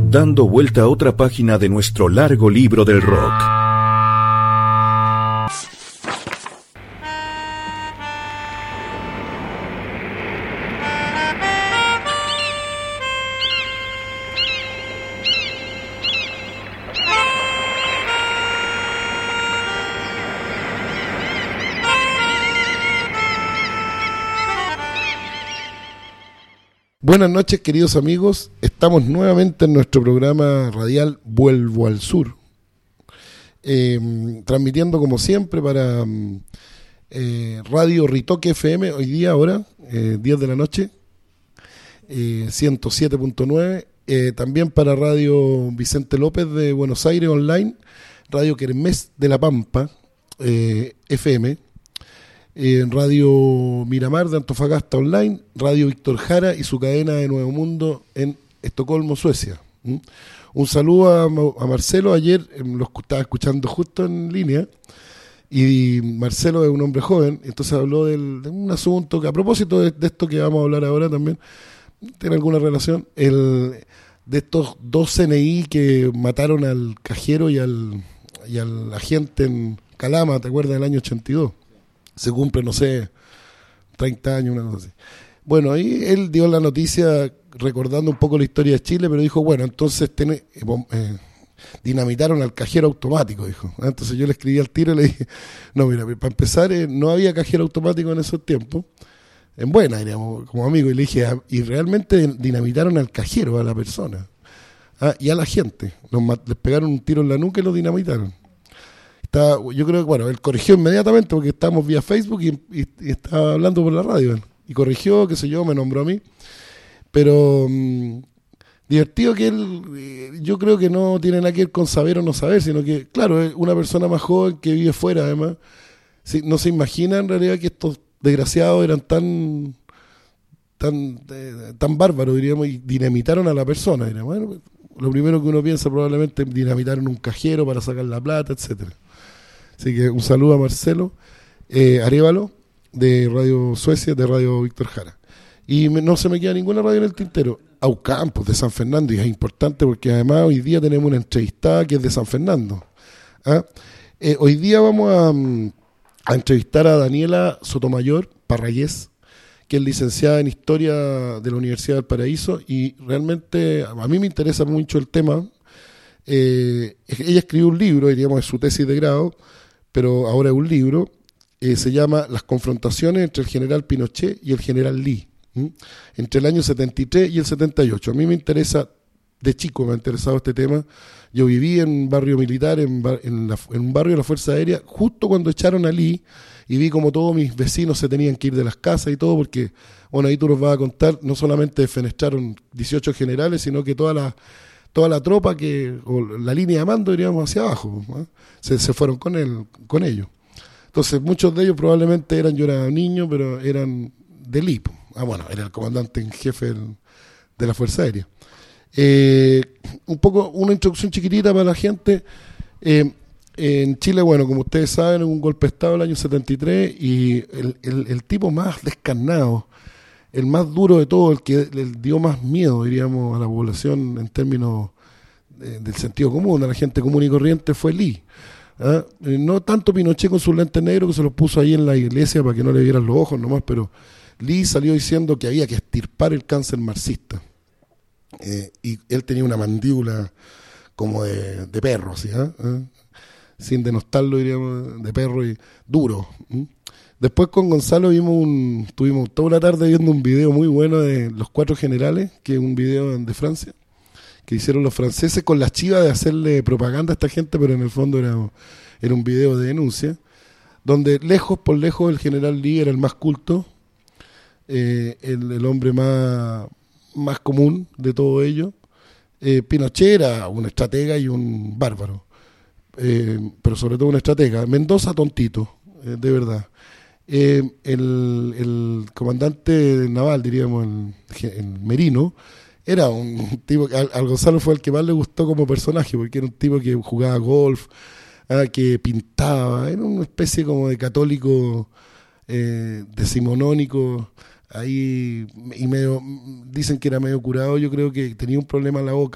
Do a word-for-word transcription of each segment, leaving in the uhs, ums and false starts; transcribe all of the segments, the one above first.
dando vuelta a otra página de nuestro largo libro del rock. Buenas noches, queridos amigos. Estamos nuevamente en nuestro programa radial Vuelvo al Sur, eh, transmitiendo como siempre para eh, Radio Ritoque F M, hoy día, ahora, eh, diez de la noche, eh, ciento siete punto nueve, eh, también para Radio Vicente López de Buenos Aires online, Radio Kermés de La Pampa, eh, F M, en Radio Miramar de Antofagasta online, Radio Víctor Jara y su cadena de Nuevo Mundo en Estocolmo, Suecia. ¿Mm? Un saludo a, a Marcelo. Ayer eh, lo estaba escuchando justo en línea y Marcelo es un hombre joven, entonces habló del, de un asunto que, a propósito de, de esto que vamos a hablar ahora también, tiene alguna relación, el, de estos dos C N I que mataron al cajero y al, y al agente en Calama, ¿te acuerdas? Del año ochenta y dos. Se cumple, no sé, treinta años, una cosa así. Bueno, ahí él dio la noticia recordando un poco la historia de Chile, pero dijo, bueno, entonces tiene, eh, dinamitaron al cajero automático, dijo. Entonces yo le escribí al tiro y le dije, no, mira, para empezar, eh, no había cajero automático en esos tiempos, en buena, diríamos, como amigo, y le dije, ah, y realmente dinamitaron al cajero, a la persona, ah, y a la gente. Los, les pegaron un tiro en la nuca y lo dinamitaron. Está, yo creo que, bueno, él corrigió inmediatamente porque estábamos vía Facebook y, y, y estaba hablando por la radio. Él, y corrigió, qué sé yo, me nombró a mí. Pero mmm, divertido que él, eh, yo creo que no tiene nada que ver con saber o no saber, sino que, claro, es una persona más joven que vive fuera, además. Sí, no se imagina en realidad que estos desgraciados eran tan tan eh, tan bárbaros, diríamos, y dinamitaron a la persona. Diríamos. Bueno, lo primero que uno piensa probablemente es dinamitaron un cajero para sacar la plata, etcétera. Así que un saludo a Marcelo eh, Arévalo de Radio Suecia, de Radio Víctor Jara. Y me, no se me queda ninguna radio en el tintero. Aucampos, de San Fernando, y es importante porque además hoy día tenemos una entrevistada que es de San Fernando. ¿Ah? Eh, hoy día vamos a, a entrevistar a Daniela Sotomayor Parrayés, que es licenciada en Historia de la Universidad del Paraíso, y realmente a mí me interesa mucho el tema. Eh, ella escribió un libro, diríamos, es su tesis de grado, pero ahora es un libro, eh, se llama Las confrontaciones entre el general Pinochet y el general Lee, ¿m? entre el año setenta y tres y el setenta y ocho. A mí me interesa, de chico me ha interesado este tema. Yo viví en un barrio militar, en, en, la, en un barrio de la Fuerza Aérea, justo cuando echaron a Lee, y vi como todos mis vecinos se tenían que ir de las casas y todo, porque, bueno, ahí tú nos vas a contar, no solamente fenestraron dieciocho generales, sino que toda la toda la tropa, que o la línea de mando, diríamos, hacia abajo, ¿no? se, se fueron con él, con ellos. Entonces, muchos de ellos probablemente eran, yo era niño, pero eran del I P. Ah, bueno, era el comandante en jefe del, de la Fuerza Aérea. Eh, un poco, una introducción chiquitita para la gente. Eh, en Chile, bueno, como ustedes saben, hubo un golpe de Estado el año setenta y tres y el, el, el tipo más descarnado, el más duro de todo, el que le dio más miedo, diríamos, a la población en términos de, del sentido común, a la gente común y corriente, fue Lee. ¿Ah? Eh, no tanto Pinochet con sus lentes negros, que se los puso ahí en la iglesia para que no le vieran los ojos nomás, pero Lee salió diciendo que había que extirpar el cáncer marxista. Eh, y él tenía una mandíbula como de, de perro, ¿sí? ¿Ah? ¿Ah? Sin denostarlo, diríamos, de perro y duro. ¿Mm? Después con Gonzalo vimos un, tuvimos toda una tarde viendo un video muy bueno de Los Cuatro Generales, que es un video de Francia, que hicieron los franceses con la chiva de hacerle propaganda a esta gente, pero en el fondo era, era un video de denuncia, donde lejos por lejos el general Lee era el más culto, eh, el, el hombre más, más común de todo ello. Eh, Pinochet era un estratega y un bárbaro, eh, pero sobre todo un estratega. Mendoza tontito, eh, de verdad. Eh, el, el comandante naval, diríamos, el, el Merino, era un tipo que al, al Gonzalo fue el que más le gustó como personaje, porque era un tipo que jugaba golf, ah, que pintaba, era una especie como de católico eh, decimonónico, ahí, y medio, dicen que era medio curado. Yo creo que tenía un problema en la boca,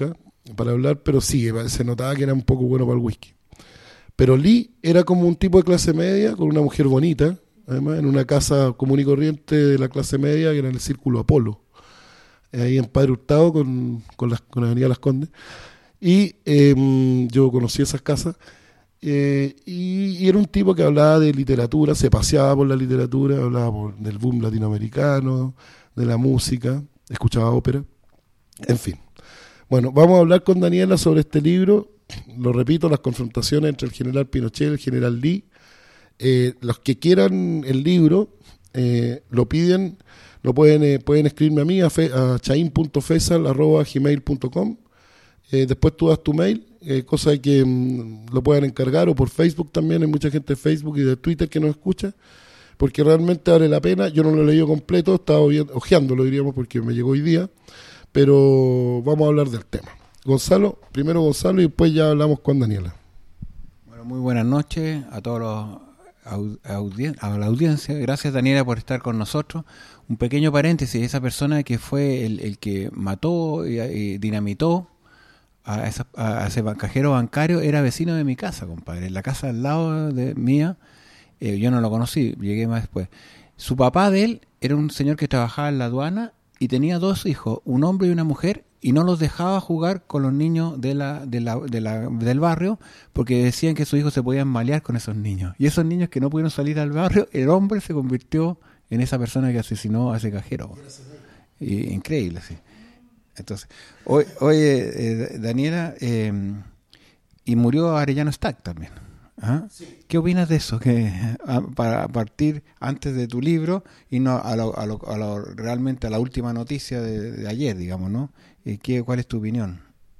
para hablar, pero sí, se notaba que era un poco bueno para el whisky. Pero Lee era como un tipo de clase media, con una mujer bonita, además, en una casa común y corriente de la clase media, que era en el Círculo Apolo, ahí en Padre Hurtado, con, con, las, con la Avenida Las Condes. Y eh, yo conocí esas casas, eh, y, y era un tipo que hablaba de literatura, se paseaba por la literatura, hablaba por, del boom latinoamericano, de la música, escuchaba ópera, en fin. Bueno, vamos a hablar con Daniela sobre este libro. Lo repito, las confrontaciones entre el general Pinochet y el general Lee. Eh, los que quieran el libro, eh, lo piden, lo pueden eh, pueden escribirme a mí, a, a chain punto fesal arroba gmail punto com. Eh, después tú das tu mail, eh, cosa de que mm, lo puedan encargar, o por Facebook también. Hay mucha gente de Facebook y de Twitter que nos escucha, porque realmente vale la pena. Yo no lo he leído completo, estaba ojeándolo, diríamos, porque me llegó hoy día, pero vamos a hablar del tema. Gonzalo, primero Gonzalo y después ya hablamos con Daniela. Bueno, muy buenas noches a todos los aud- audien- a la audiencia. Gracias, Daniela, por estar con nosotros. Un pequeño paréntesis: esa persona que fue el, el que mató y, y dinamitó a, esa, a ese cajero bancario era vecino de mi casa, compadre. En la casa al lado de mía, eh, yo no lo conocí, llegué más después. Su papá de él era un señor que trabajaba en la aduana y tenía dos hijos, un hombre y una mujer, y no los dejaba jugar con los niños de la, de la, de la, del barrio, porque decían que sus hijos se podían malear con esos niños. Y esos niños que no pudieron salir al barrio, el hombre se convirtió en esa persona que asesinó a ese cajero. Y, increíble, sí. Entonces, hoy, oye, eh, Daniela, eh, y murió Arellano Stack también. ¿Ah? Sí. ¿Qué opinas de eso? Que a, para partir antes de tu libro y no a lo, a lo, a lo realmente a la última noticia de, de ayer, digamos, ¿no? ¿Qué, ¿Cuál es tu opinión?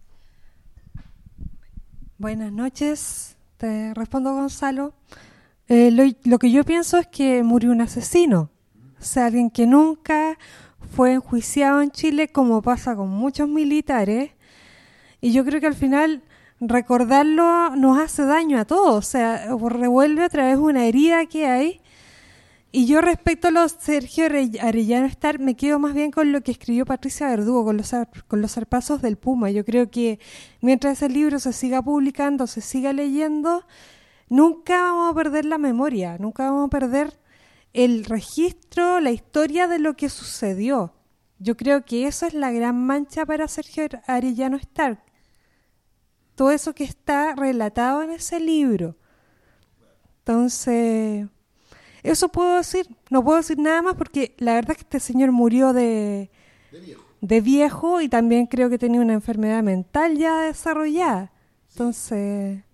Buenas noches, te respondo, Gonzalo. Eh, lo, lo que yo pienso es que murió un asesino, o sea, alguien que nunca fue enjuiciado en Chile, como pasa con muchos militares, y yo creo que al final recordarlo nos hace daño a todos, o sea, revuelve otra vez una herida que hay. Y yo, respecto a los Sergio Arellano Stack, me quedo más bien con lo que escribió Patricia Verdugo, con los, con los zarpazos del Puma. Yo creo que mientras ese libro se siga publicando, se siga leyendo, nunca vamos a perder la memoria, nunca vamos a perder el registro, la historia de lo que sucedió. Yo creo que eso es la gran mancha para Sergio Arellano Stack. Todo eso que está relatado en ese libro. Entonces, eso puedo decir. No puedo decir nada más porque la verdad es que este señor murió de, de, viejo. de viejo y también creo que tenía una enfermedad mental ya desarrollada. Entonces,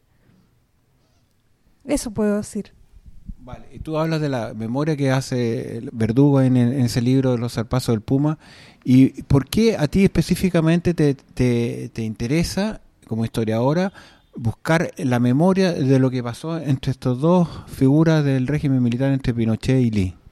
eso puedo decir. Vale, y tú hablas de la memoria que hace Verdugo en, en ese libro de los zarpazos del Puma. ¿Y por qué a ti específicamente te, te, te interesa, como historiadora, buscar la memoria de lo que pasó entre estas dos figuras del régimen militar, entre Pinochet y Lee?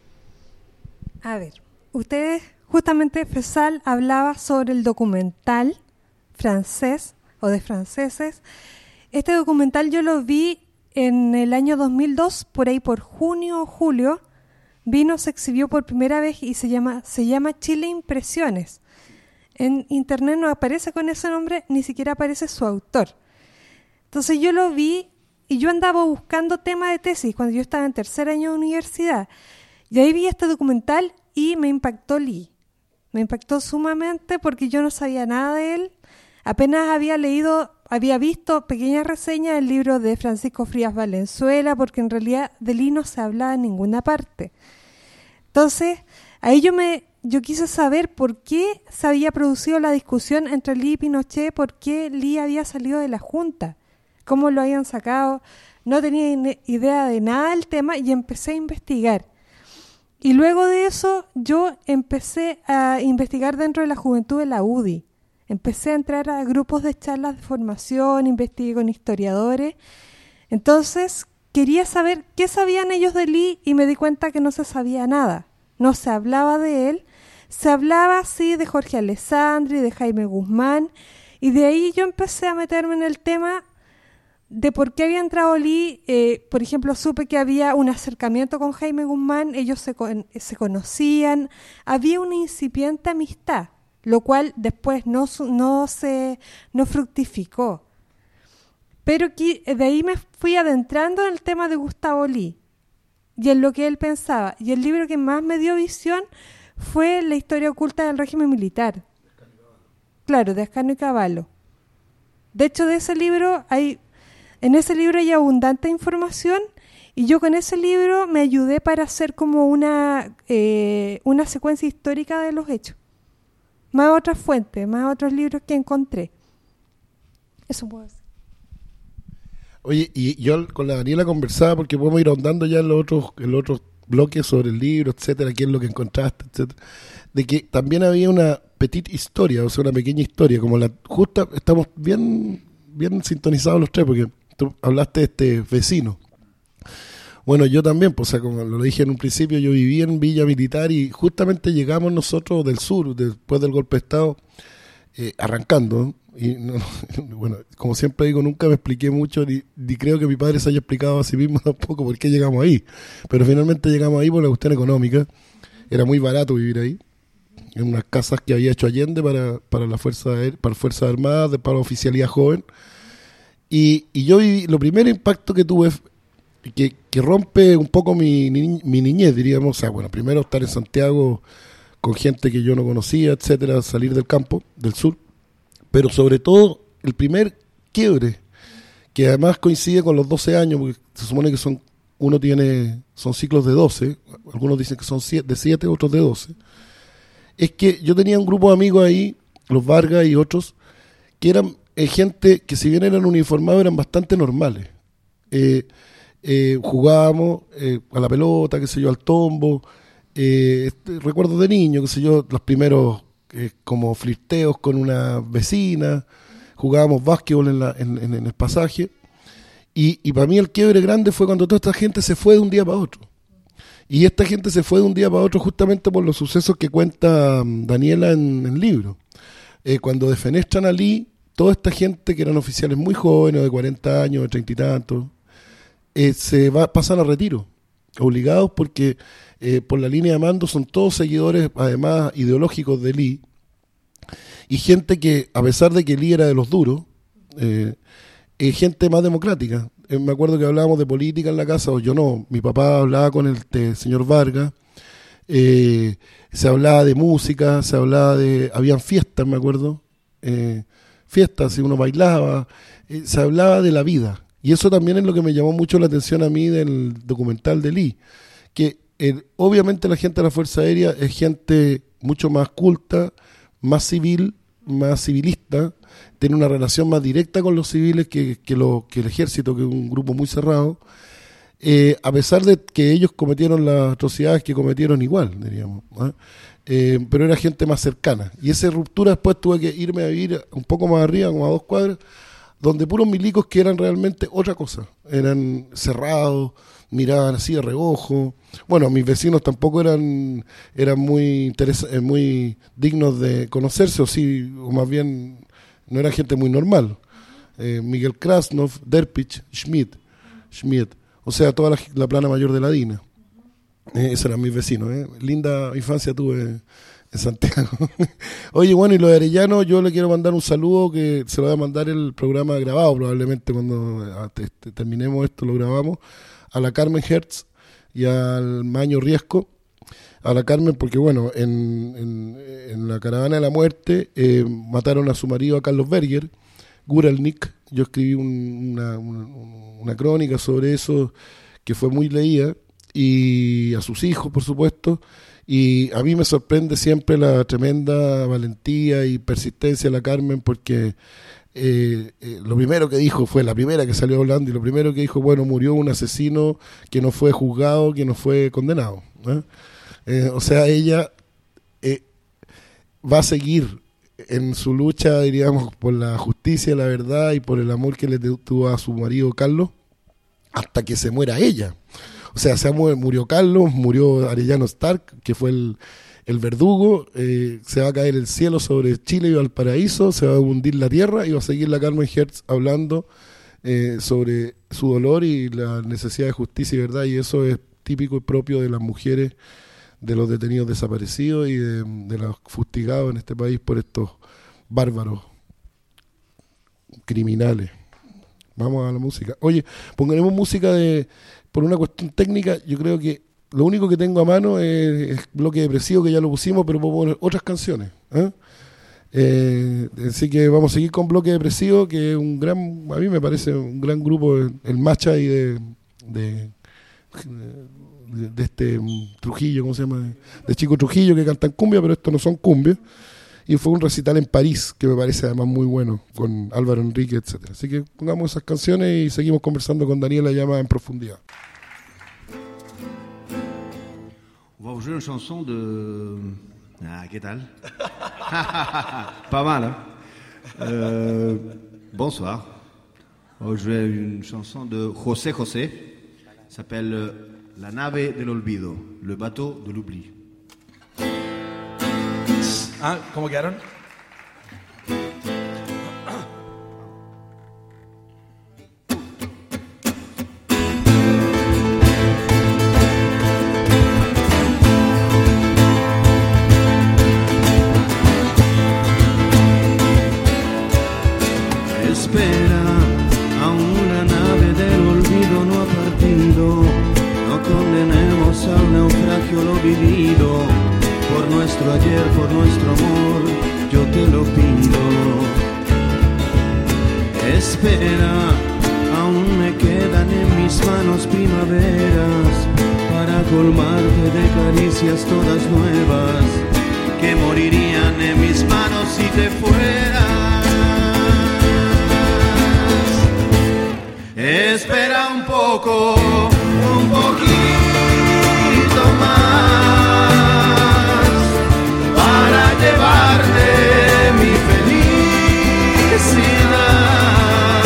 A ver, ustedes, justamente Fesal hablaba sobre el documental francés o de franceses. Este documental yo lo vi en el año dos mil dos, por ahí por junio o julio. Vino, se exhibió por primera vez y se llama, se llama Chile Impresiones. En internet no aparece con ese nombre, ni siquiera aparece su autor. Entonces yo lo vi y yo andaba buscando tema de tesis cuando yo estaba en tercer año de universidad. Y ahí vi este documental y me impactó Lee. Me impactó sumamente porque yo no sabía nada de él. Apenas había leído, había visto pequeñas reseñas del libro de Francisco Frías Valenzuela, porque en realidad de Lee no se hablaba en ninguna parte. Entonces, ahí yo me... Yo quise saber por qué se había producido la discusión entre Lee y Pinochet, por qué Lee había salido de la Junta, cómo lo habían sacado. No tenía idea de nada del tema y empecé a investigar. Y luego de eso yo empecé a investigar dentro de la juventud de la U D I. Empecé a entrar a grupos de charlas de formación, investigué con historiadores. Entonces quería saber qué sabían ellos de Lee y me di cuenta que no se sabía nada. No se hablaba de él, se hablaba sí de Jorge Alessandri, de Jaime Guzmán, y de ahí yo empecé a meterme en el tema de por qué había entrado Lee. Eh, por ejemplo, supe que había un acercamiento con Jaime Guzmán, ellos se, con, se conocían, había una incipiente amistad, lo cual después no, no, se, no fructificó. Pero de ahí me fui adentrando en el tema de Gustavo Lee y en lo que él pensaba. Y el libro que más me dio visión fue La historia oculta del régimen militar. Claro, de Ascanio y Cavallo. De hecho, de ese libro hay, en ese libro hay abundante información y yo con ese libro me ayudé para hacer como una, eh, una secuencia histórica de los hechos. Más otras fuentes, más otros libros que encontré. Eso puedo decir. Oye, y yo con la Daniela conversaba porque podemos ir ahondando ya en los otros, en los otros bloques sobre el libro, etcétera, qué es lo que encontraste, etcétera, de que también había una petite historia, o sea, una pequeña historia, como la justa, estamos bien, bien sintonizados los tres, porque tú hablaste de este vecino. Bueno, yo también, pues, o sea, como lo dije en un principio, yo viví en Villa Militar y justamente llegamos nosotros del sur, después del golpe de Estado, eh, arrancando, y no, bueno, como siempre digo, nunca me expliqué mucho, ni, ni creo que mi padre se haya explicado a sí mismo tampoco por qué llegamos ahí, pero finalmente llegamos ahí por la cuestión económica, era muy barato vivir ahí, en unas casas que había hecho Allende para, para la Fuerza para Fuerzas Armadas, para la oficialidad joven, y, y yo viví, lo primer impacto que tuve, que, que rompe un poco mi, ni, mi niñez, diríamos, o sea, bueno, primero estar en Santiago con gente que yo no conocía, etcétera, salir del campo, del sur, pero sobre todo el primer quiebre, que además coincide con los doce años, porque se supone que son uno tiene son ciclos de doce, algunos dicen que son de siete, otros de doce, es que yo tenía un grupo de amigos ahí, los Vargas y otros, que eran eh, gente que si bien eran uniformados eran bastante normales. Eh, eh, jugábamos eh, a la pelota, qué sé yo, al tombo, eh, este, recuerdo de niño, qué sé yo, los primeros eh, como flirteos con una vecina, jugábamos básquetbol en, la, en, en, en el pasaje, y, y para mí el quiebre grande fue cuando toda esta gente se fue de un día para otro. Y esta gente se fue de un día para otro justamente por los sucesos que cuenta Daniela en el libro. Eh, cuando defenestran a Lee, toda esta gente que eran oficiales muy jóvenes, de cuarenta años, de treinta y tantos, eh, se va, pasan a retiro, obligados porque eh, por la línea de mando son todos seguidores, además, ideológicos de Lee, y gente que, a pesar de que Lee era de los duros, eh, eh, gente más democrática. Eh, me acuerdo que hablábamos de política en la casa, o yo no, mi papá hablaba con el este, señor Vargas, eh, se hablaba de música, se hablaba de, habían fiestas, me acuerdo, eh, fiestas, y uno bailaba, eh, se hablaba de la vida, y eso también es lo que me llamó mucho la atención a mí del documental de Lee, que eh, obviamente la gente de la Fuerza Aérea es gente mucho más culta, más civil, más civilista, tiene una relación más directa con los civiles que, que, lo, que el ejército, que es un grupo muy cerrado, eh, a pesar de que ellos cometieron las atrocidades que cometieron igual, diríamos, ¿eh? Eh, pero era gente más cercana. Y esa ruptura después tuve que irme a vivir un poco más arriba, como a dos cuadras, donde puros milicos que eran realmente otra cosa, eran cerrados, miraban así de reojo. Bueno, mis vecinos tampoco eran eran muy interes- muy dignos de conocerse, o sí, o más bien no era gente muy normal. Eh, Miguel Krasnov, Derpich, Schmidt, Schmidt, o sea, toda la, la plana mayor de la D I N A. Eh, esos eran mis vecinos. Eh. Linda infancia tuve en Santiago. Oye, bueno, y lo de Arellano, yo le quiero mandar un saludo que se lo voy a mandar el programa grabado, probablemente cuando a, te, te, terminemos esto lo grabamos, a la Carmen Hertz y al Maño Riesco. A la Carmen porque, bueno, en, en, en la Caravana de la Muerte eh, mataron a su marido, a Carlos Berger, Guralnik. Yo escribí un, una, una, una crónica sobre eso que fue muy leída, y a sus hijos, por supuesto, y a mí me sorprende siempre la tremenda valentía y persistencia de la Carmen, porque eh, eh, lo primero que dijo fue, la primera que salió hablando, y lo primero que dijo, bueno, murió un asesino que no fue juzgado, que no fue condenado, ¿eh? Eh, o sea, ella eh, va a seguir en su lucha, diríamos, por la justicia, la verdad y por el amor que le tuvo a su marido Carlos, hasta que se muera ella. O sea, se murió Carlos, murió Arellano Stark, que fue el, el verdugo, eh, se va a caer el cielo sobre Chile y Valparaíso, se va a hundir la tierra, y va a seguir la Carmen Hertz hablando eh, sobre su dolor y la necesidad de justicia y verdad, y eso es típico y propio de las mujeres de los detenidos desaparecidos y de, de los fustigados en este país por estos bárbaros criminales. Vamos a la música. Oye, pondremos música de por una cuestión técnica. Yo creo que lo único que tengo a mano es el bloque depresivo, que ya lo pusimos, pero puedo poner otras canciones. ¿eh? Eh, así que vamos a seguir con bloque depresivo, que es un gran, a mí me parece un gran grupo, el Macha y de, de, de, de este Trujillo, ¿cómo se llama? De Chico Trujillo, que cantan cumbia, pero estos no son cumbia. Y fue un recital en París, que me parece además muy bueno, con Álvaro Enrique, etcétera. Así que pongamos esas canciones y seguimos conversando con Daniela ya más en profundidad. On va vous jouer une chanson de... Ah, ¿qué tal? Pas mal, hein? euh, Bonsoir. On va jouer une chanson de José José. S'appelle La nave del olvido, le bateau de l'oubli. Ah, ¿cómo quedaron? Espera, aún la nave del olvido no ha partido. No condenemos al naufragio lo vivido. Por nuestro ayer, por nuestro amor, yo te lo pido. Espera, aún me quedan en mis manos primaveras para colmarte de caricias todas nuevas que morirían en mis manos si te fueras. Espera un poco, un poquito más, para llevarte mi felicidad.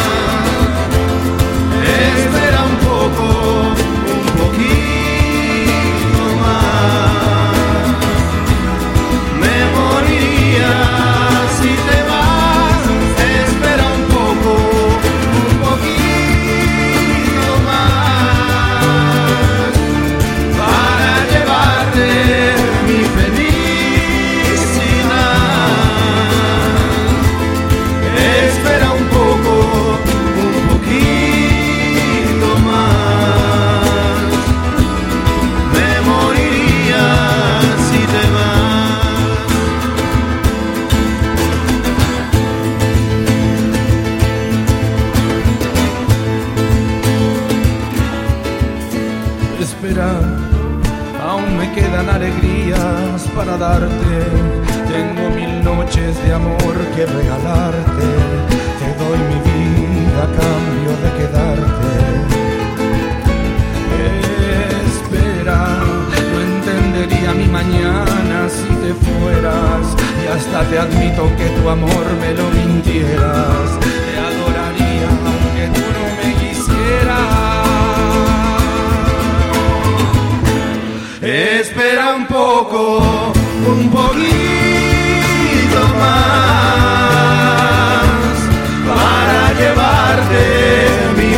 Espera un poco, un poquito más. Me moriría si te vas. Espera un poco, un poquito más, para llevarte mi felicidad. Aún me quedan alegrías para darte. Tengo mil noches de amor que regalarte. Te doy mi vida a cambio de quedarte. Espera, no entendería mi mañana si te fueras. Y hasta te admito que tu amor me lo mintieras. Te adoraría aunque tú no me quisieras. Espera un poco, un poquito más, para llevarte mi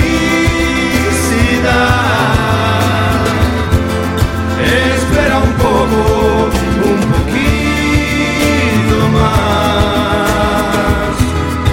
felicidad. Espera un poco, un poquito más.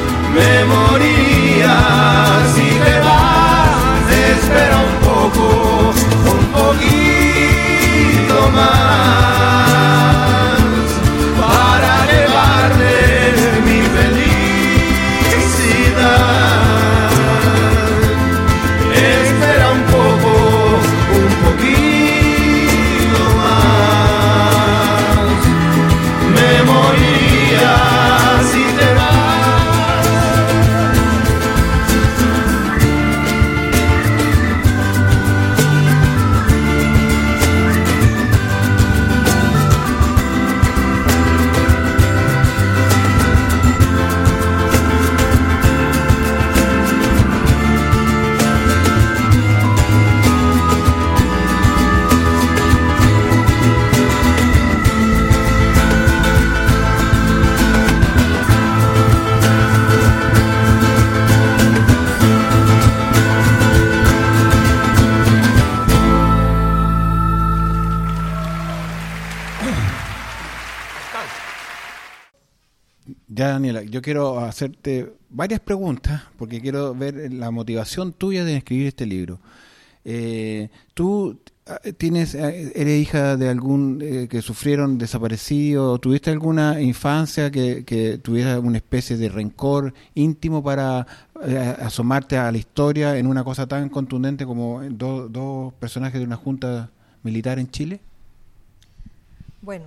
Daniela. Yo quiero hacerte varias preguntas porque quiero ver la motivación tuya de escribir este libro. Eh, tú tienes, eres hija de algún eh, que sufrieron desaparecido, tuviste alguna infancia que, que tuviera una especie de rencor íntimo para eh, asomarte a la historia en una cosa tan contundente como do, dos personajes de una junta militar en Chile. Bueno,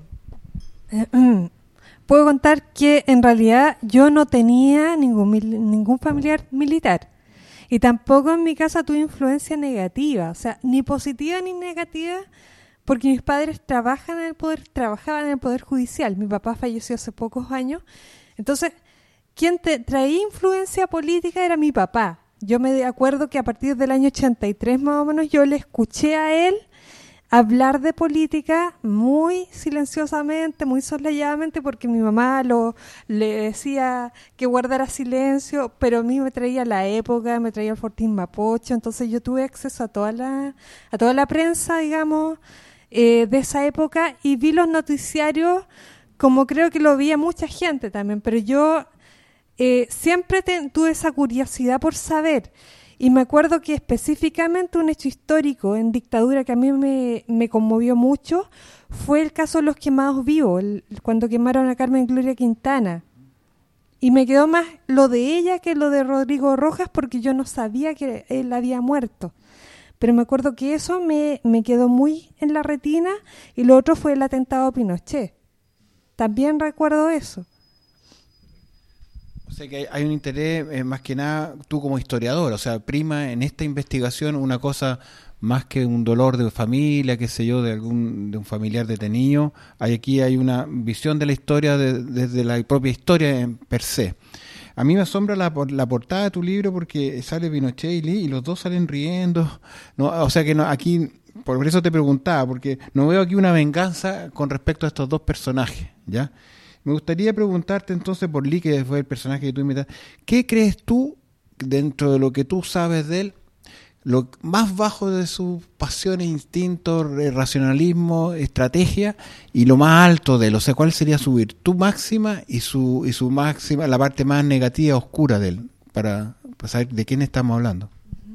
puedo contar que en realidad yo no tenía ningún ningún familiar militar. Y tampoco en mi casa tuve influencia negativa, o sea, ni positiva ni negativa, porque mis padres trabajan en el poder, trabajaban en el Poder Judicial. Mi papá falleció hace pocos años. Entonces, quien te traía influencia política era mi papá. Yo me acuerdo que a partir del año ochenta y tres más o menos yo le escuché a él hablar de política muy silenciosamente, muy soslayadamente, porque mi mamá lo le decía que guardara silencio, pero a mí me traía la época, me traía el Fortín Mapocho, entonces yo tuve acceso a toda la a toda la prensa, digamos, eh, de esa época, y vi los noticiarios como creo que lo veía mucha gente también, pero yo eh, siempre te, tuve esa curiosidad por saber. Y me acuerdo que específicamente un hecho histórico en dictadura que a mí me, me conmovió mucho fue el caso de los quemados vivos, el, cuando quemaron a Carmen Gloria Quintana. Y me quedó más lo de ella que lo de Rodrigo Rojas porque yo no sabía que él había muerto. Pero me acuerdo que eso me, me quedó muy en la retina, y lo otro fue el atentado a Pinochet. También recuerdo eso. O sea que hay un interés, eh, más que nada, tú como historiador, o sea, prima en esta investigación una cosa más que un dolor de familia, qué sé yo, de algún de un familiar detenido. Hay aquí hay una visión de la historia de, desde la propia historia en per se. A mí me asombra la, la portada de tu libro porque sale Pinochet y Lee y los dos salen riendo. No, o sea que no, aquí, por eso te preguntaba, porque no veo aquí una venganza con respecto a estos dos personajes, ¿ya? Me gustaría preguntarte entonces por Lee, que fue el personaje que tú imitaste. ¿Qué crees tú, dentro de lo que tú sabes de él, lo más bajo de sus pasiones, instintos, racionalismo, estrategia, y lo más alto de él? O sea, ¿cuál sería su virtud máxima y su y su máxima, la parte más negativa, oscura de él? Para, para saber de quién estamos hablando.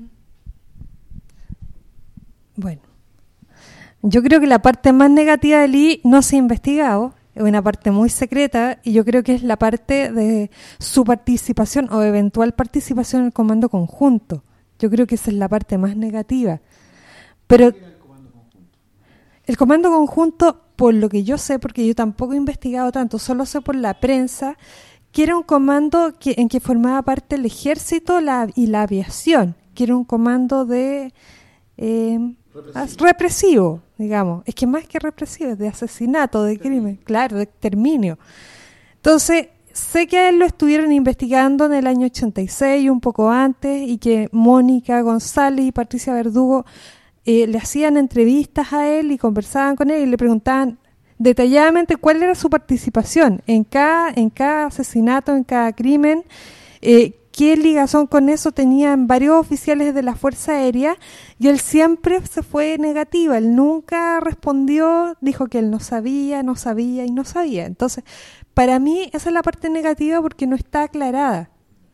Bueno, yo creo que la parte más negativa de Lee no se ha investigado. Es una parte muy secreta, y yo creo que es la parte de su participación o eventual participación en el comando conjunto. Yo creo que esa es la parte más negativa. Pero el comando conjunto, el comando conjunto, por lo que yo sé, porque yo tampoco he investigado tanto, solo sé por la prensa, que era un comando que, en que formaba parte el ejército la, y la aviación, que era un comando de... Eh, represivo. represivo, digamos. Es que más que represivo, es de asesinato, de crimen, claro, de exterminio. Entonces, sé que a él lo estuvieron investigando en el año ochenta y seis, un poco antes, y que Mónica González y Patricia Verdugo eh, le hacían entrevistas a él y conversaban con él y le preguntaban detalladamente cuál era su participación en cada, en cada asesinato, en cada crimen, eh, qué ligazón con eso tenían varios oficiales de la Fuerza Aérea, y él siempre se fue negativa, él nunca respondió, dijo que él no sabía, no sabía y no sabía. Entonces, para mí esa es la parte negativa porque no está aclarada.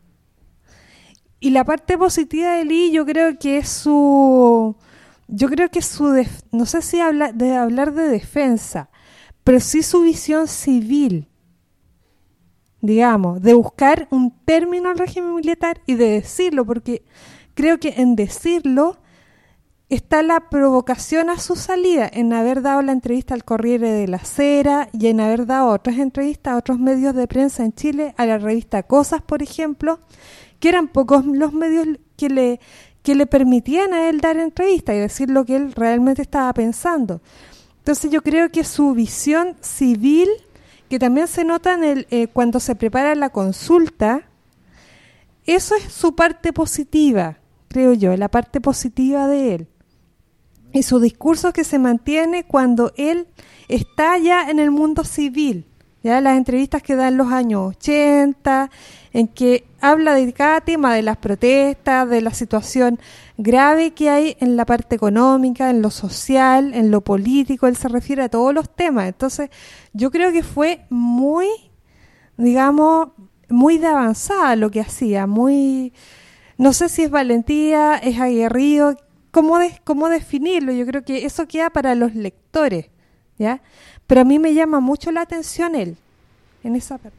Y la parte positiva de Lee, yo creo que es su, yo creo que es su, def, no sé si habla, de hablar de defensa, pero sí su visión civil, digamos, de buscar un término al régimen militar y de decirlo, porque creo que en decirlo está la provocación a su salida, en haber dado la entrevista al Corriere della Sera y en haber dado otras entrevistas a otros medios de prensa en Chile, a la revista Cosas, por ejemplo, que eran pocos los medios que le, que le permitían a él dar entrevistas y decir lo que él realmente estaba pensando. Entonces yo creo que su visión civil, que también se nota en el, eh, cuando se prepara la consulta, eso es su parte positiva, creo yo, la parte positiva de él. Y su discurso que se mantiene cuando él está ya en el mundo civil, ya las entrevistas que da en los años ochenta, en que habla de cada tema, de las protestas, de la situación grave que hay en la parte económica, en lo social, en lo político, él se refiere a todos los temas. Entonces, yo creo que fue muy, digamos, muy de avanzada lo que hacía, muy, no sé si es valentía, es aguerrido, ¿cómo, de, cómo definirlo? Yo creo que eso queda para los lectores, ¿ya? Pero a mí me llama mucho la atención él, en esa parte.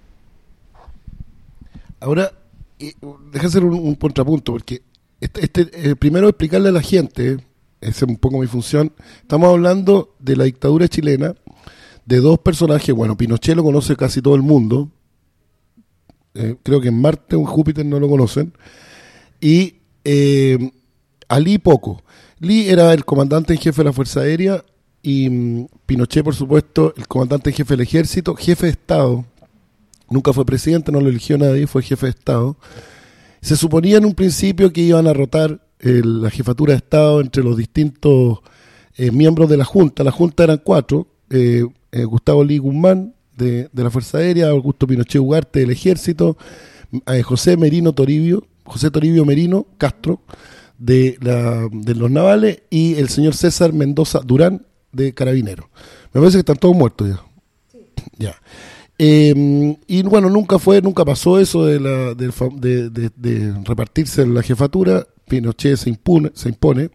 Ahora, eh, deja hacer un, un contrapunto, porque este, este eh, primero explicarle a la gente, esa es un poco mi función, estamos hablando de la dictadura chilena, de dos personajes, bueno, Pinochet lo conoce casi todo el mundo, eh, creo que en Marte o en Júpiter no lo conocen, y eh, a Lee poco. Lee era el comandante en jefe de la Fuerza Aérea, y um, Pinochet, por supuesto, el comandante en jefe del Ejército, jefe de Estado, nunca fue presidente, no lo eligió nadie, fue jefe de Estado. Se suponía en un principio que iban a rotar eh, la jefatura de Estado entre los distintos eh, miembros de la Junta. La Junta eran cuatro, eh, eh, Gustavo Lee Guzmán, de, de la Fuerza Aérea, Augusto Pinochet Ugarte, del Ejército, eh, José Merino Toribio, José Toribio Merino Castro, de, la, de los navales, y el señor César Mendoza Durán, de Carabineros. Me parece que están todos muertos ya. Sí. Ya. Eh, y bueno, nunca fue, nunca pasó eso de, la, de, de, de, de repartirse en la jefatura. Pinochet se impone, se impone,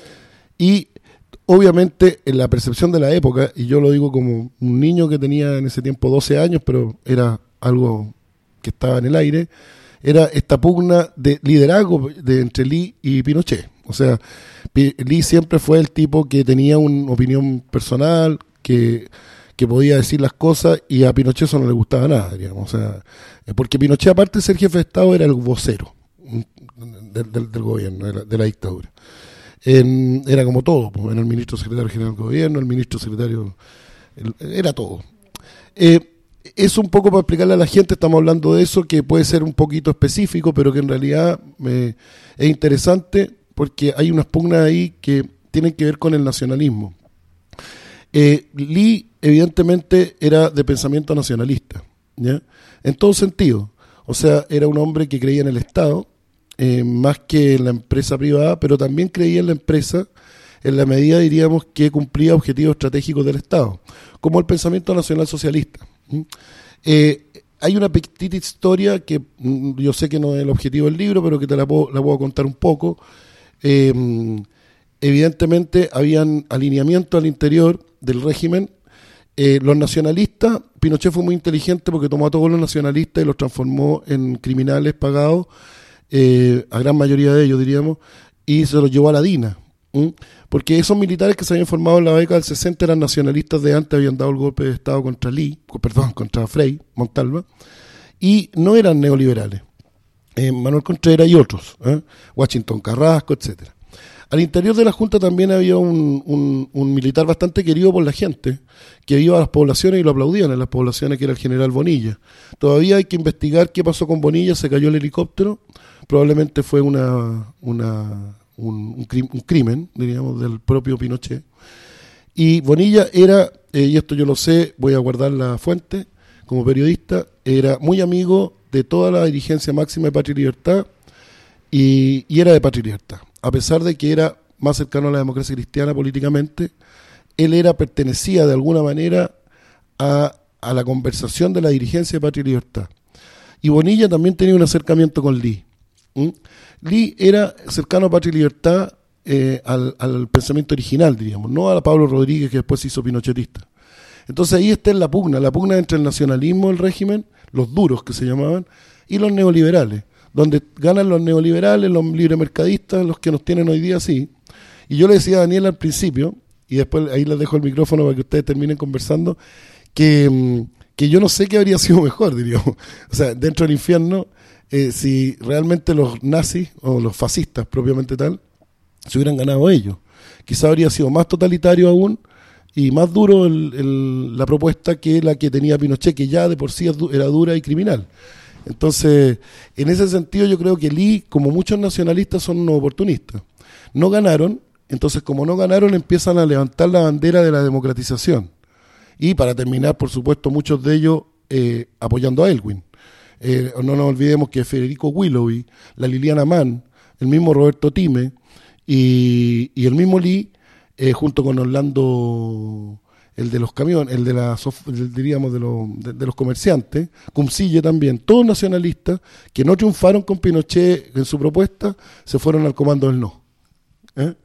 y obviamente en la percepción de la época, y yo lo digo como un niño que tenía en ese tiempo doce años, pero era algo que estaba en el aire, era esta pugna de liderazgo de entre Lee y Pinochet. O sea, Lee siempre fue el tipo que tenía una opinión personal, que que podía decir las cosas, y a Pinochet eso no le gustaba nada, digamos. O sea, porque Pinochet, aparte de ser jefe de Estado, era el vocero del, del, del gobierno, de la, de la dictadura. En, era como todo, pues, era el ministro secretario general del gobierno, el ministro secretario, el, era todo. Eh, es un poco para explicarle a la gente, estamos hablando de eso, que puede ser un poquito específico, pero que en realidad eh, es interesante, porque hay unas pugnas ahí que tienen que ver con el nacionalismo. Eh, Lee evidentemente era de pensamiento nacionalista, ¿ya? En todo sentido. O sea, era un hombre que creía en el Estado, eh, más que en la empresa privada, pero también creía en la empresa en la medida, diríamos, que cumplía objetivos estratégicos del Estado, como el pensamiento nacional socialista. Eh, hay una petita historia que mm, yo sé que no es el objetivo del libro, pero que te la puedo, la puedo contar un poco. Eh, evidentemente habían alineamientos al interior del régimen. Eh, los nacionalistas, Pinochet fue muy inteligente porque tomó a todos los nacionalistas y los transformó en criminales pagados, eh, a gran mayoría de ellos, diríamos, y se los llevó a la DINA. ¿Mm? Porque esos militares que se habían formado en la década del sesenta eran nacionalistas de antes, habían dado el golpe de Estado contra Lee, perdón, contra Frei Montalva, y no eran neoliberales. Eh, Manuel Contreras y otros, ¿eh? Washington Carrasco, etcétera. Al interior de la Junta también había un, un, un militar bastante querido por la gente, que iba a las poblaciones y lo aplaudían en las poblaciones, que era el general Bonilla. Todavía hay que investigar qué pasó con Bonilla, se cayó el helicóptero, probablemente fue una, una un, un, crim, un crimen, diríamos, del propio Pinochet. Y Bonilla era, eh, y esto yo lo sé, voy a guardar la fuente, como periodista, era muy amigo de toda la dirigencia máxima de Patria y Libertad, y, y era de Patria y Libertad. A pesar de que era más cercano a la democracia cristiana políticamente, él era pertenecía de alguna manera a, a la conversación de la dirigencia de Patria y Libertad. Y Bonilla también tenía un acercamiento con Lee. ¿Mm? Lee era cercano a Patria y Libertad, eh, al, al pensamiento original, diríamos, no a Pablo Rodríguez, que después se hizo pinochetista. Entonces ahí está en la pugna, la pugna entre el nacionalismo del régimen, los duros que se llamaban, y los neoliberales, donde ganan los neoliberales, los libremercadistas, los que nos tienen hoy día así. Y yo le decía a Daniel al principio, y después ahí les dejo el micrófono para que ustedes terminen conversando, que, que yo no sé qué habría sido mejor, diríamos. O sea, dentro del infierno, eh, si realmente los nazis, o los fascistas propiamente tal, se hubieran ganado ellos. Quizá habría sido más totalitario aún, y más duro el, el, la propuesta que la que tenía Pinochet, que ya de por sí era dura y criminal. Entonces, en ese sentido yo creo que Lee, como muchos nacionalistas, son unos oportunistas. No ganaron, entonces como no ganaron empiezan a levantar la bandera de la democratización. Y para terminar, por supuesto, muchos de ellos eh, apoyando a Elwin. Eh, no nos olvidemos que Federico Willoughby, la Liliana Mann, el mismo Roberto Time y, y el mismo Lee, eh, junto con Orlando el de los camiones, el de la, diríamos, de los, de, de los comerciantes, Cumcille también, todos nacionalistas que no triunfaron con Pinochet en su propuesta, se fueron al comando del no. ¿Eh?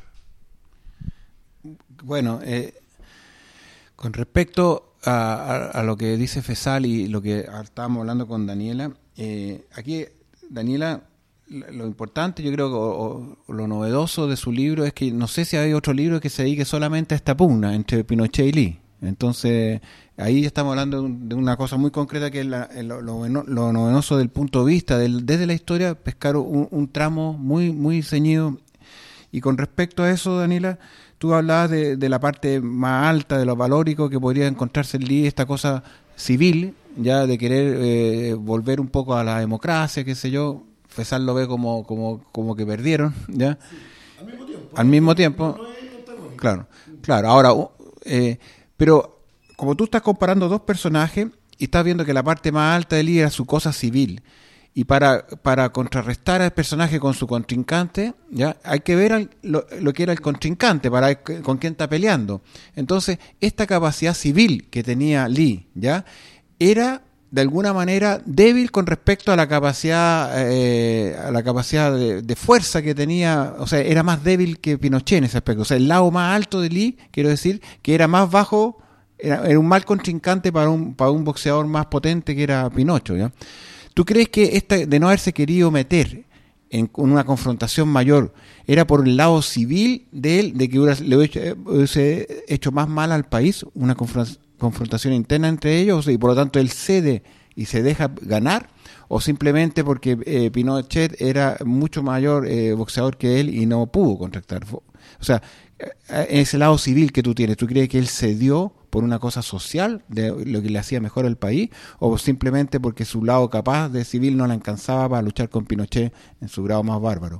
Bueno, eh, con respecto a, a, a lo que dice Fesal y lo que estábamos hablando con Daniela, eh, aquí Daniela, lo importante, yo creo que o, o, lo novedoso de su libro es que no sé si hay otro libro que se dedique solamente a esta pugna entre Pinochet y Lee. Entonces, ahí estamos hablando de una cosa muy concreta que es la, lo, lo, lo novedoso del punto de vista, del, desde la historia, pescar un, un tramo muy, muy ceñido. Y con respecto a eso, Daniela, tú hablabas de, de la parte más alta, de lo valórico que podría encontrarse en Lee, esta cosa civil, ya de querer eh, volver un poco a la democracia, qué sé yo. Fesal lo ve como como como que perdieron, ¿ya? Sí, al mismo tiempo. Al mismo tiempo. No claro, claro. Ahora, eh, pero como tú estás comparando dos personajes y estás viendo que la parte más alta de Lee era su cosa civil, y para para contrarrestar al personaje con su contrincante, ya hay que ver al, lo, lo que era el contrincante, para ver con quién está peleando. Entonces, esta capacidad civil que tenía Lee, ya, era de alguna manera débil con respecto a la capacidad eh, a la capacidad de, de fuerza que tenía, o sea, era más débil que Pinochet en ese aspecto. O sea, el lado más alto de Lee, quiero decir, que era más bajo, era, era un mal contrincante para un para un boxeador más potente que era Pinocho, ¿ya? ¿Tú crees que esta de no haberse querido meter en una confrontación mayor era por el lado civil de él, de que hubiera, le hubiese, hubiese hecho más mal al país, una confrontación confrontación interna entre ellos, y por lo tanto él cede y se deja ganar, o simplemente porque eh, Pinochet era mucho mayor eh, boxeador que él y no pudo contractar? O sea, en ese lado civil que tú tienes, ¿tú crees que él cedió por una cosa social, de lo que le hacía mejor al país, o simplemente porque su lado capaz de civil no le alcanzaba para luchar con Pinochet en su grado más bárbaro?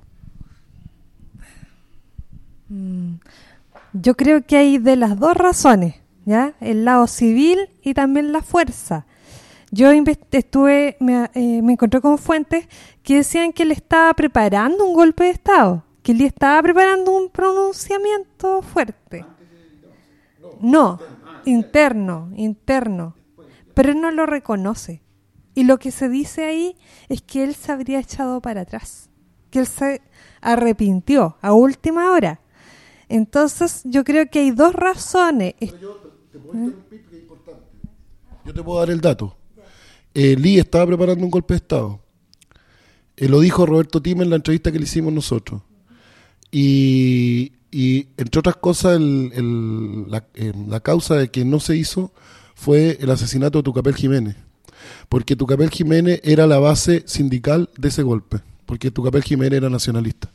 Yo creo que hay de las dos razones, ¿ya? El lado civil y también la fuerza. Yo estuve, me, eh, me encontré con fuentes que decían que él estaba preparando un golpe de Estado, que él estaba preparando un pronunciamiento fuerte. No, interno, interno. Pero él no lo reconoce. Y lo que se dice ahí es que él se habría echado para atrás, que él se arrepintió a última hora. Entonces, yo creo que hay dos razones. ¿Te puedo interrumpir? Porque es importante. Yo te puedo dar el dato. Eh, Lee estaba preparando un golpe de Estado. Eh, lo dijo Roberto Tima en la entrevista que le hicimos nosotros. Y, y entre otras cosas, el, el, la, eh, la causa de que no se hizo fue el asesinato de Tucapel Jiménez. Porque Tucapel Jiménez era la base sindical de ese golpe. Porque Tucapel Jiménez era nacionalista.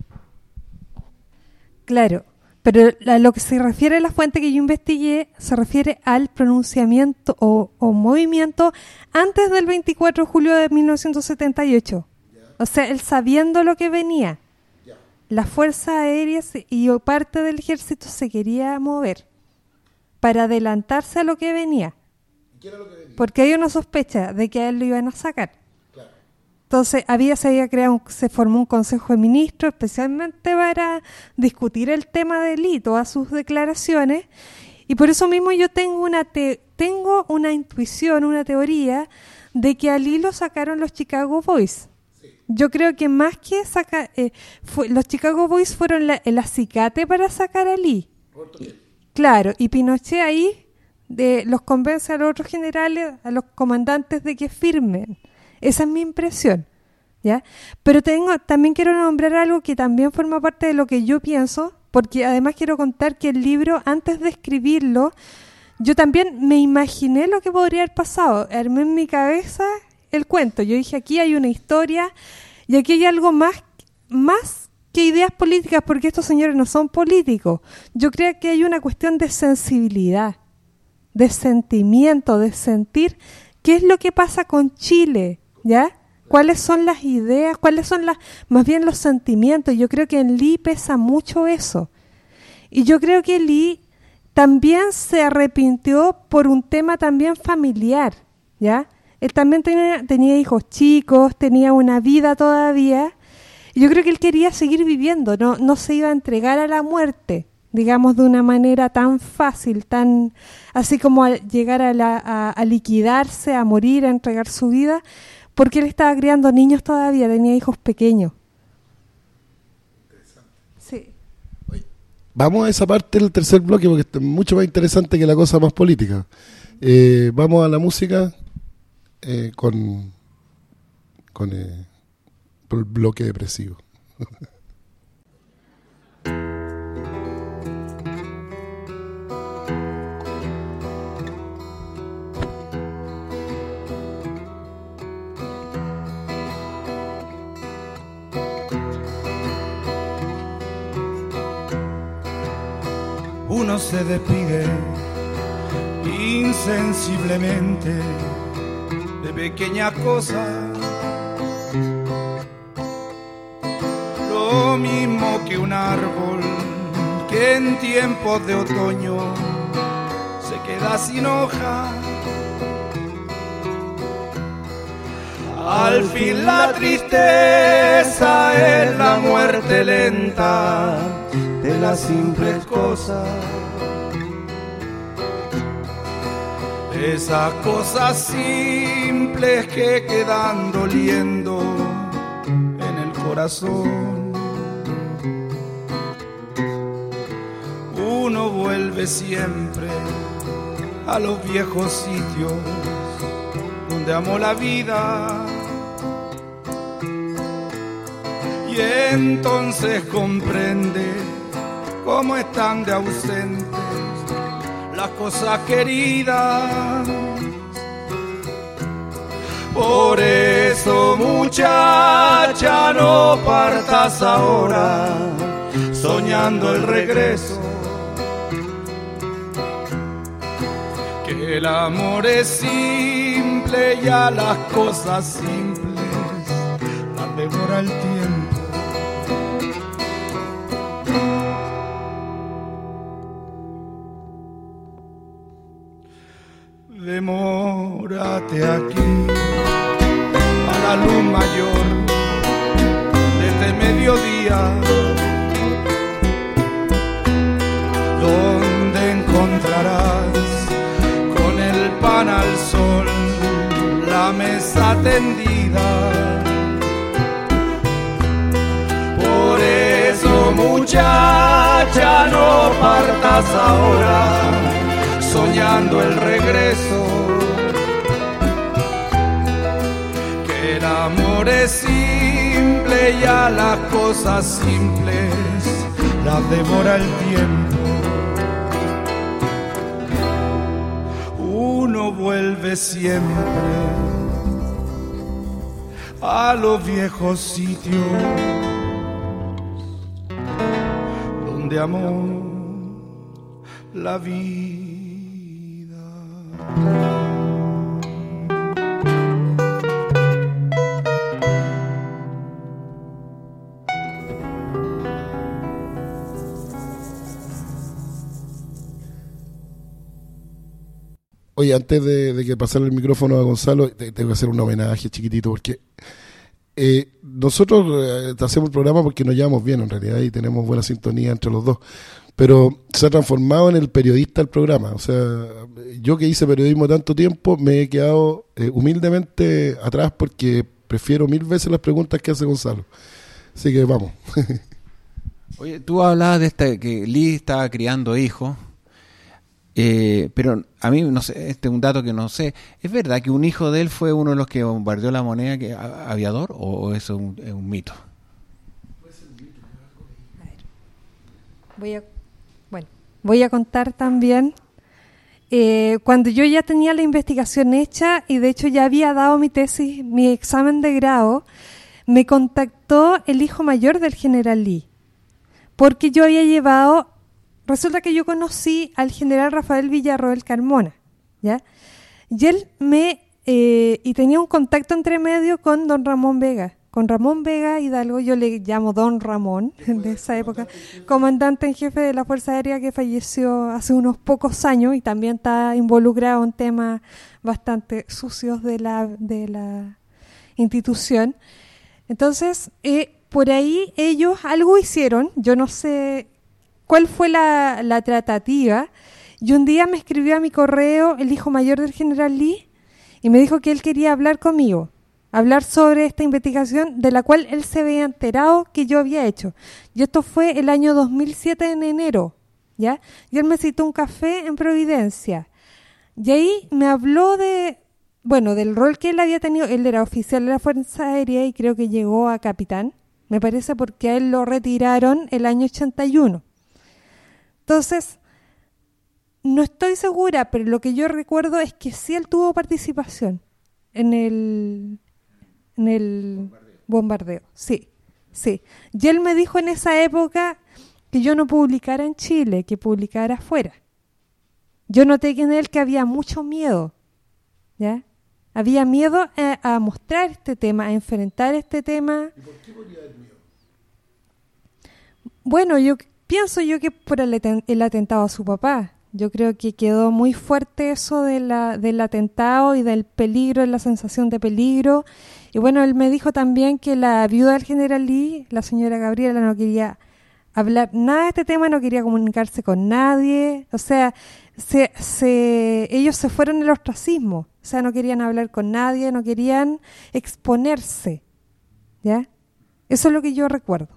Claro. Pero a lo que se refiere a la fuente que yo investigué, se refiere al pronunciamiento o, o movimiento antes del veinticuatro de julio de mil novecientos setenta y ocho. O sea, él sabiendo lo que venía. Las fuerzas aéreas y parte del ejército se quería mover para adelantarse a lo que venía. ¿Qué era lo que venía? Porque hay una sospecha de que a él lo iban a sacar. Entonces había se había creado un, se formó un consejo de ministros especialmente para discutir el tema de Lee, todas sus declaraciones, y por eso mismo yo tengo una te, tengo una intuición, una teoría de que a Lee lo sacaron los Chicago Boys. Sí. Yo creo que más que sacar eh, fue, los Chicago Boys fueron la, el acicate para sacar a Lee. Y, claro, y Pinochet ahí de, los convence a los otros generales, a los comandantes de que firmen. Esa es mi impresión, ¿ya? Pero tengo, también quiero nombrar algo que también forma parte de lo que yo pienso, porque además quiero contar que el libro, antes de escribirlo, yo también me imaginé lo que podría haber pasado. Armé en mi cabeza el cuento. Yo dije, aquí hay una historia y aquí hay algo más, más que ideas políticas, porque estos señores no son políticos. Yo creo que hay una cuestión de sensibilidad, de sentimiento, de sentir qué es lo que pasa con Chile, ¿ya? ¿Cuáles son las ideas? ¿Cuáles son las, más bien los sentimientos? Yo creo que en Lee pesa mucho eso. Y yo creo que Lee también se arrepintió por un tema también familiar, ¿ya? Él también tenía, tenía hijos chicos, tenía una vida todavía. Y yo creo que él quería seguir viviendo, no, no se iba a entregar a la muerte, digamos, de una manera tan fácil, tan así como a llegar a, la, a, a liquidarse, a morir, a entregar su vida, porque él estaba criando niños todavía, tenía hijos pequeños. Sí. Vamos a esa parte del tercer bloque porque es mucho más interesante que la cosa más política. Eh, vamos a la música eh, con, con eh, el bloque depresivo. Uno se despide insensiblemente de pequeñas cosas, lo mismo que un árbol que en tiempos de otoño se queda sin hoja. Al fin la tristeza es la muerte lenta de las simples cosas, esas cosas simples que quedan doliendo en el corazón. Uno vuelve siempre a los viejos sitios donde amó la vida, y entonces comprende cómo están de ausentes las cosas queridas. Por eso, muchacha, no partas ahora soñando el regreso, que el amor es simple y a las cosas simples las devora el tiempo. Demórate aquí a la luz mayor de este mediodía, donde encontrarás con el pan al sol la mesa tendida. Por eso, muchacha, no partas ahora soñando el regreso, que el amor es simple y a las cosas simples las devora el tiempo. Uno vuelve siempre a los viejos sitios donde amó la vida. Oye, antes de, de que pasarle el micrófono a Gonzalo, te, tengo que hacer un homenaje chiquitito, porque eh, nosotros eh, hacemos el programa porque nos llevamos bien en realidad y tenemos buena sintonía entre los dos, pero se ha transformado en el periodista del programa. O sea, yo que hice periodismo tanto tiempo me he quedado eh, humildemente atrás porque prefiero mil veces las preguntas que hace Gonzalo. Así que vamos. Oye, tú hablabas de este, que Lee estaba criando hijos, eh, pero a mí, no sé, este es un dato que no sé. ¿Es verdad que un hijo de él fue uno de los que bombardeó la moneda, que a, aviador, o eso es un, es un mito? A ver. Voy a, bueno, voy a contar también, eh, cuando yo ya tenía la investigación hecha y de hecho ya había dado mi tesis, mi examen de grado, me contactó el hijo mayor del general Lee, porque yo había llevado, resulta que yo conocí al general Rafael Villarroel Carmona, ¿ya? Y él me, eh, y tenía un contacto entre medio con don Ramón Vega, con Ramón Vega Hidalgo, yo le llamo don Ramón, de esa época, comandante en jefe de la Fuerza Aérea que falleció hace unos pocos años y también está involucrado en temas bastante sucios de la, de la institución. Entonces, eh, por ahí ellos algo hicieron, yo no sé cuál fue la, la tratativa. Y un día me escribió a mi correo el hijo mayor del general Lee y me dijo que él quería hablar conmigo, hablar sobre esta investigación de la cual él se había enterado que yo había hecho. Y esto fue el año dos mil siete, en enero, ¿ya? Y él me citó un café en Providencia. Y ahí me habló de, bueno, del rol que él había tenido. Él era oficial de la Fuerza Aérea y creo que llegó a capitán, me parece, porque a él lo retiraron el año ochenta y uno. Entonces, no estoy segura, pero lo que yo recuerdo es que sí él tuvo participación en el, en el bombardeo. bombardeo. Sí, sí. Y él me dijo en esa época que yo no publicara en Chile, que publicara afuera. Yo noté en él que había mucho miedo, ¿ya? Había miedo a, a mostrar este tema, a enfrentar este tema. ¿Y por qué podría haber miedo? Bueno, yo pienso yo que por el, el atentado a su papá. Yo creo que quedó muy fuerte eso de la, del atentado y del peligro, la sensación de peligro. Y bueno, él me dijo también que la viuda del general Lee, la señora Gabriela, no quería hablar nada de este tema, no quería comunicarse con nadie. O sea, se, se, ellos se fueron al ostracismo. O sea, no querían hablar con nadie, no querían exponerse, ¿ya? Eso es lo que yo recuerdo.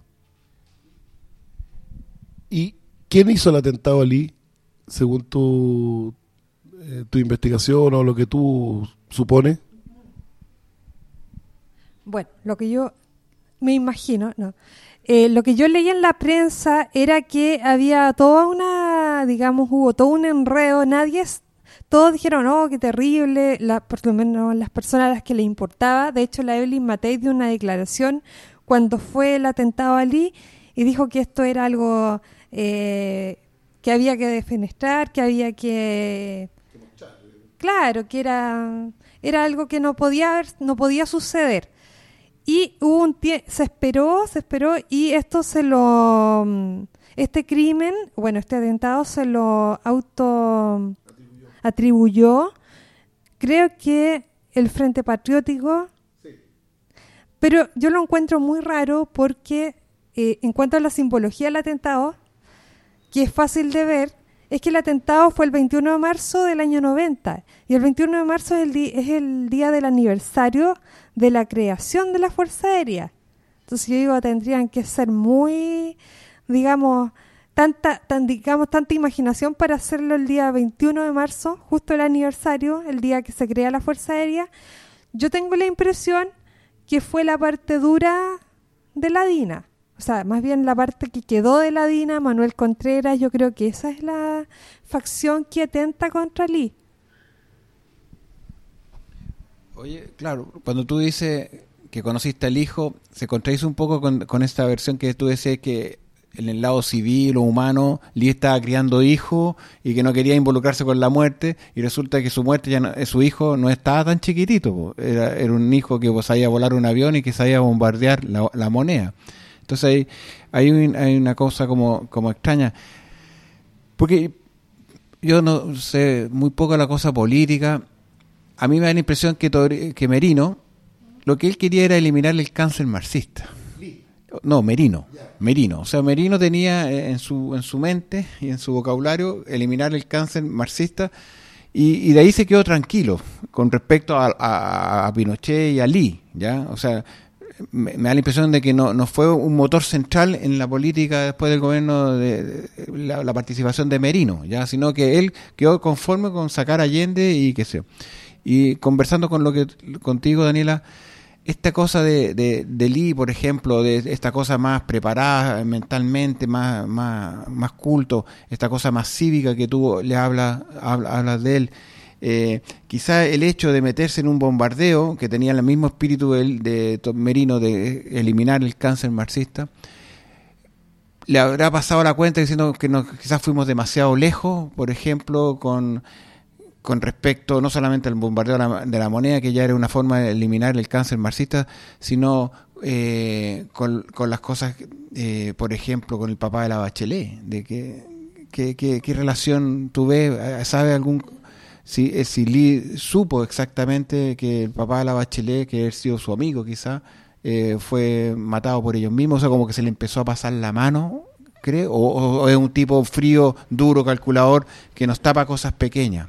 ¿Y quién hizo el atentado a Lee? Según tu, eh, tu investigación o lo que tú supones. Bueno, lo que yo me imagino, no, eh, lo que yo leí en la prensa era que había toda una, digamos, hubo todo un enredo, nadie, todos dijeron, oh, qué terrible, la, por lo menos las personas a las que le importaba. De hecho, la Evelyn Matei dio una declaración cuando fue el atentado a Lee y dijo que esto era algo... Eh, que había que defenestrar, que había que... Claro, que era era algo que no podía haber, no podía suceder. Y hubo un tie- se esperó, se esperó y esto se lo... Este crimen, bueno, este atentado se lo auto atribuyó, atribuyó creo que el Frente Patriótico, sí. Pero yo lo encuentro muy raro porque eh, en cuanto a la simbología del atentado, que es fácil de ver, es que el atentado fue el veintiuno de marzo del año noventa, y el veintiuno de marzo es el, di- es el día del aniversario de la creación de la Fuerza Aérea. Entonces yo digo, tendrían que ser muy, digamos, tanta, tan, digamos, tanta imaginación para hacerlo el día veintiuno de marzo, justo el aniversario, el día que se crea la Fuerza Aérea. Yo tengo la impresión que fue la parte dura de la DINA. O sea, más bien la parte que quedó de la DINA, Manuel Contreras, yo creo que esa es la facción que atenta contra Lee. Oye, claro, cuando tú dices que conociste al hijo, se contradice un poco con, con esta versión que tú decías que en el lado civil o humano Lee estaba criando hijos y que no quería involucrarse con la muerte, y resulta que su muerte ya no, su hijo no estaba tan chiquitito, po. Era, era un hijo que pues, sabía volar un avión y que sabía bombardear la, la moneda. Entonces hay, hay, un, hay una cosa como, como extraña, porque yo no sé muy poco de la cosa política. A mí me da la impresión que, Tor- que Merino, lo que él quería era eliminar el cáncer marxista. No, Merino, Merino. O sea, Merino tenía en su, en su mente y en su vocabulario eliminar el cáncer marxista, y, y de ahí se quedó tranquilo con respecto a, a, a Pinochet y a Lee, ¿ya? O sea, me, me da la impresión de que no, no fue un motor central en la política después del gobierno de, de la, la participación de Merino, ya, sino que él quedó conforme con sacar a Allende y qué sé yo. Y conversando con lo que contigo, Daniela, esta cosa de, de, de Lee, por ejemplo, de esta cosa más preparada mentalmente, más, más, más culto, esta cosa más cívica que tú le hablas habla, hablas de él, eh, quizá el hecho de meterse en un bombardeo que tenía el mismo espíritu de, de Merino de eliminar el cáncer marxista, le habrá pasado la cuenta diciendo que no, quizás fuimos demasiado lejos, por ejemplo, con... con respecto no solamente al bombardeo de la, de la moneda, que ya era una forma de eliminar el cáncer marxista, sino eh, con, con las cosas, eh, por ejemplo, con el papá de la Bachelet, de que, que, que, qué relación tú ves, ¿sabe algún, si, si Lee supo exactamente que el papá de la Bachelet, que ha sido su amigo quizá, eh, fue matado por ellos mismos, o sea, como que se le empezó a pasar la mano cree, o, o es un tipo frío, duro, calculador, que nos tapa cosas pequeñas.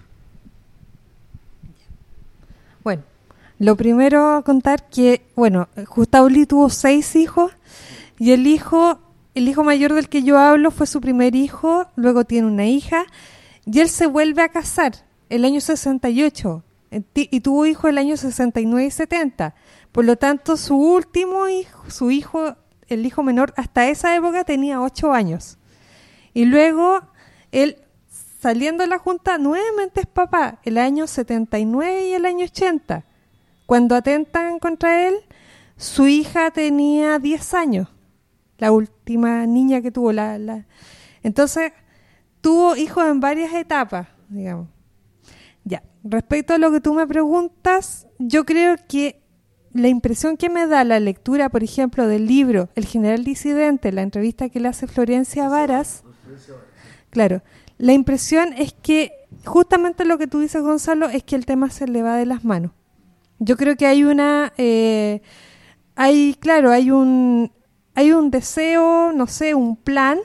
Bueno, lo primero a contar que, bueno, Gustavo Lee tuvo seis hijos y el hijo, el hijo mayor del que yo hablo fue su primer hijo, luego tiene una hija y él se vuelve a casar el año sesenta y ocho y tuvo hijos el año sesenta y nueve y setenta. Por lo tanto, su último hijo, su hijo, el hijo menor, hasta esa época tenía ocho años. Y luego, él, saliendo de la Junta, nuevamente es papá, el año setenta y nueve y el año ochenta. Cuando atentan contra él, su hija tenía diez años, la última niña que tuvo. la, la Entonces, tuvo hijos en varias etapas, digamos. Ya, respecto a lo que tú me preguntas, yo creo que la impresión que me da la lectura, por ejemplo, del libro El General Disidente, la entrevista que le hace Florencia Varas, claro, la impresión es que justamente lo que tú dices, Gonzalo, es que el tema se le va de las manos. Yo creo que hay una, eh, hay, claro, hay un, hay un deseo, no sé, un plan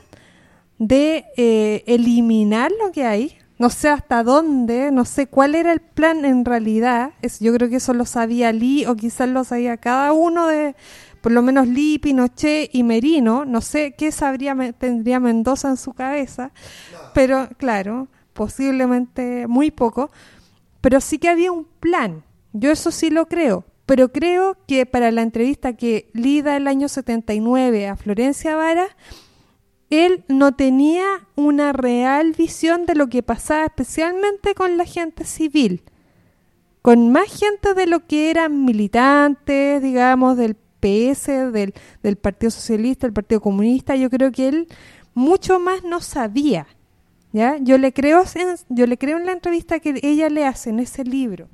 de eh, eliminar lo que hay. No sé hasta dónde, no sé cuál era el plan en realidad. Es, yo creo que eso lo sabía Lee o quizás lo sabía cada uno de, por lo menos Lee, Pinochet y Merino. No sé qué sabría, tendría Mendoza en su cabeza, pero claro, posiblemente muy poco. Pero sí que había un plan. Yo eso sí lo creo. Pero creo que para la entrevista que Lee da el año setenta y nueve a Florencia Varas, él no tenía una real visión de lo que pasaba, especialmente con la gente civil, con más gente de lo que eran militantes, digamos, del P S, del, del Partido Socialista, del Partido Comunista. Yo creo que él mucho más no sabía, ¿ya? Yo le creo en, yo le creo en la entrevista que ella le hace en ese libro.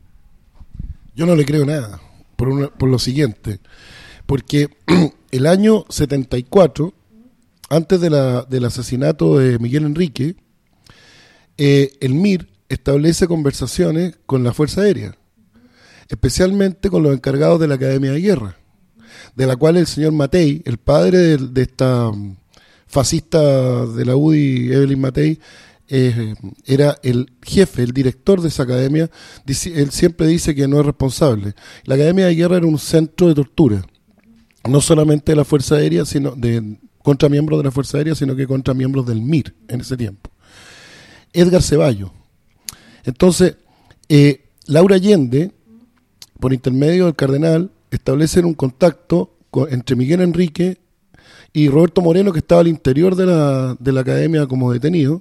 Yo no le creo nada, por, una, por lo siguiente, porque el año setenta y cuatro, antes de la, del asesinato de Miguel Enrique, eh, el M I R establece conversaciones con la Fuerza Aérea, especialmente con los encargados de la Academia de Guerra, de la cual el señor Matei, el padre de, de esta fascista de la U D I, Evelyn Matei, eh, era el jefe, el director de esa academia. Dice, él siempre dice que no es responsable. La Academia de Guerra era un centro de tortura, no solamente de la Fuerza Aérea, sino de contra miembros de la Fuerza Aérea, sino que contra miembros del M I R en ese tiempo. Edgar Ceballos. Entonces, eh, Laura Allende, por intermedio del cardenal, establecen un contacto con, entre Miguel Enrique y Roberto Moreno, que estaba al interior de la, de la academia como detenido,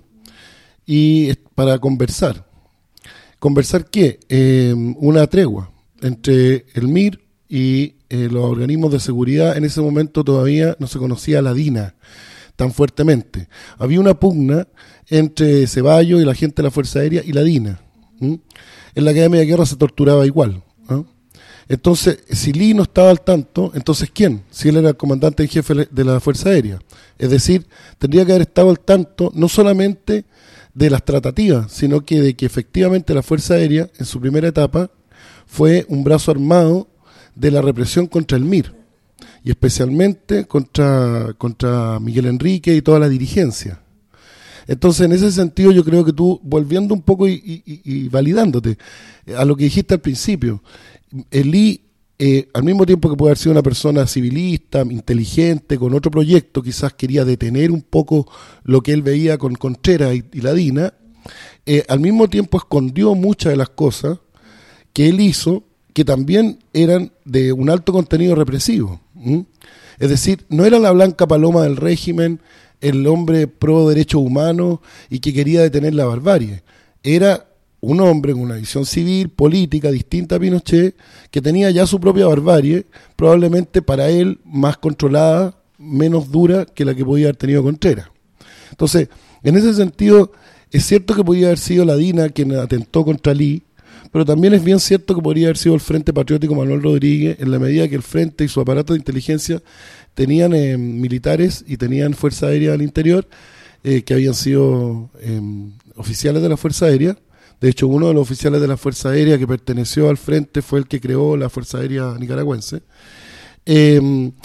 y para conversar. ¿Conversar qué? Eh, una tregua entre el M I R y eh, los organismos de seguridad. En ese momento todavía no se conocía la DINA tan fuertemente. Había una pugna entre Ceballos y la gente de la Fuerza Aérea y la DINA. ¿Mm? En la Academia de Guerra se torturaba igual, ¿no? Entonces, si Lee no estaba al tanto, entonces ¿quién? Si él era el comandante en jefe de la Fuerza Aérea. Es decir, tendría que haber estado al tanto no solamente de las tratativas, sino que de que efectivamente la Fuerza Aérea, en su primera etapa, fue un brazo armado de la represión contra el M I R, y especialmente contra, contra Miguel Enrique y toda la dirigencia. Entonces, en ese sentido, yo creo que tú, volviendo un poco y, y, y validándote a lo que dijiste al principio, el Lee, eh, al mismo tiempo que puede haber sido una persona civilista, inteligente, con otro proyecto, quizás quería detener un poco lo que él veía con Contreras y, y la DINA, eh, al mismo tiempo escondió muchas de las cosas que él hizo, que también eran de un alto contenido represivo. ¿Mm? Es decir, no era la blanca paloma del régimen, el hombre pro derechos humanos y que quería detener la barbarie. Era un hombre con una visión civil, política, distinta a Pinochet, que tenía ya su propia barbarie, probablemente para él más controlada, menos dura que la que podía haber tenido Contreras. Entonces, en ese sentido, es cierto que podía haber sido la DINA quien atentó contra Lee, pero también es bien cierto que podría haber sido el Frente Patriótico Manuel Rodríguez, en la medida que el Frente y su aparato de inteligencia tenían eh, militares y tenían Fuerza Aérea al interior, eh, que habían sido eh, oficiales de la Fuerza Aérea. De hecho, uno de los oficiales de la Fuerza Aérea que perteneció al Frente fue el que creó la Fuerza Aérea Nicaragüense. Eh,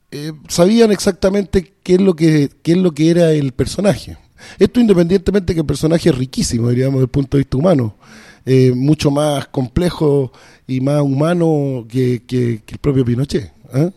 eh, sabían exactamente qué es lo que qué es lo que era el personaje. Esto independientemente que el personaje es riquísimo, diríamos, desde el punto de vista humano, eh, mucho más complejo y más humano que, que, que el propio Pinochet, ¿eh?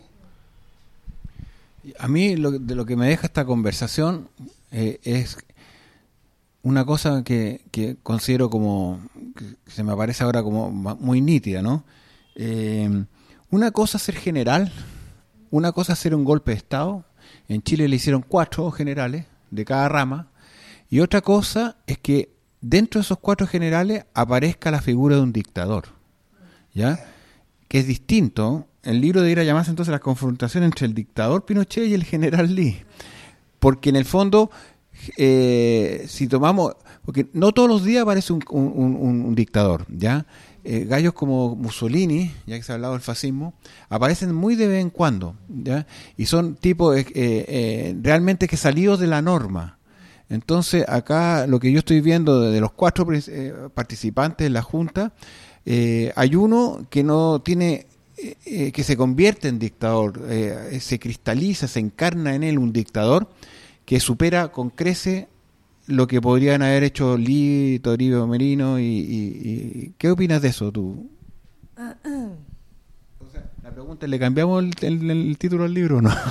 A mí lo, de lo que me deja esta conversación eh, es una cosa que, que considero como, que se me aparece ahora como muy nítida, ¿no? Eh, una cosa es ser general, una cosa es ser un golpe de Estado. En Chile le hicieron cuatro generales de cada rama, y otra cosa es que dentro de esos cuatro generales aparezca la figura de un dictador, ¿ya? Que es distinto. El libro debería llamarse entonces La confrontación entre el dictador Pinochet y el general Lee, porque en el fondo eh, si tomamos, porque no todos los días aparece un, un, un, un dictador, ¿ya? Eh, gallos como Mussolini, ya que se ha hablado del fascismo, aparecen muy de vez en cuando, ¿ya? Y son tipos eh, eh, realmente que salidos de la norma. Entonces acá lo que yo estoy viendo de, de los cuatro eh, participantes de la Junta, eh, hay uno que no tiene, eh, eh, que se convierte en dictador, eh, se cristaliza, se encarna en él un dictador que supera con crece lo que podrían haber hecho Lee, Toribio Merino y, y, y ¿qué opinas de eso tú? O sea, la pregunta es, ¿le cambiamos el, el, el título al libro o no?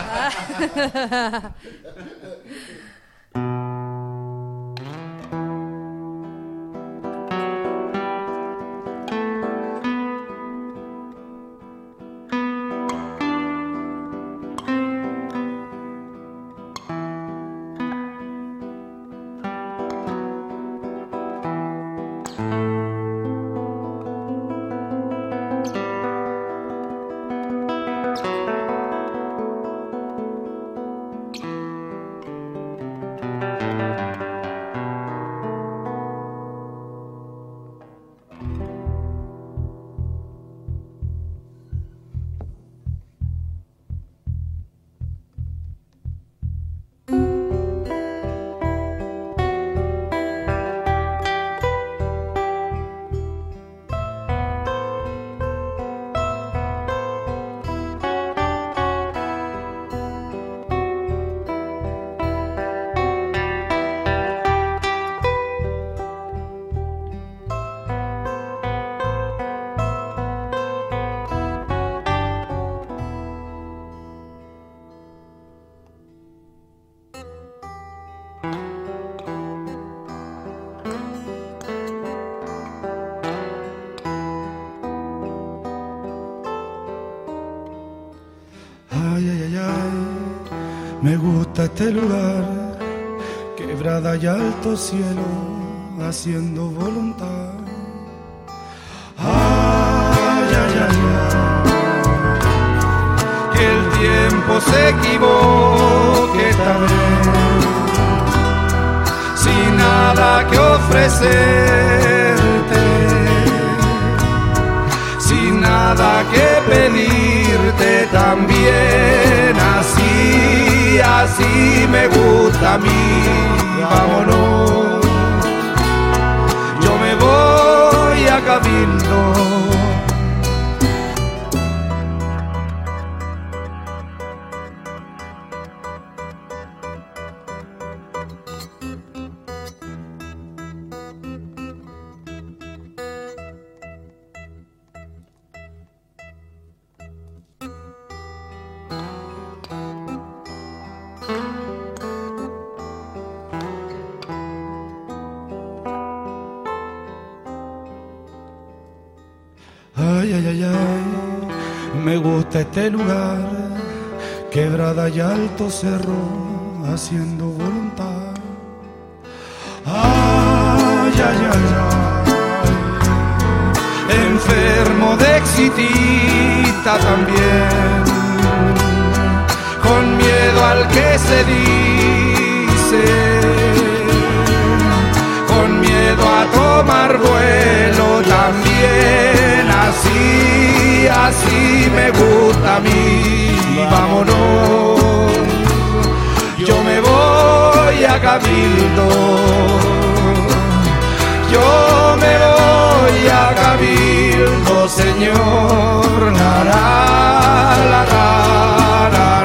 Me gusta este lugar, quebrada y alto cielo, haciendo voluntad. Ay, ay, ay, ay, que el tiempo se equivoque esta vez, sin nada que ofrecerte, sin nada que pedirte también, así, así me gusta a mí, vámonos, yo me voy a Cabildo. Ay, ay, ay, ay, me gusta este lugar, quebrada y alto cerro, haciendo voluntad. Ay, ay, ay, ay, enfermo de exitita también, con miedo al que se dice, con miedo a tomar vuelo también, así, así me gusta a mí, vámonos, yo me voy a Cabildo, yo me voy a Cabildo, señor, la, la, la, la, la.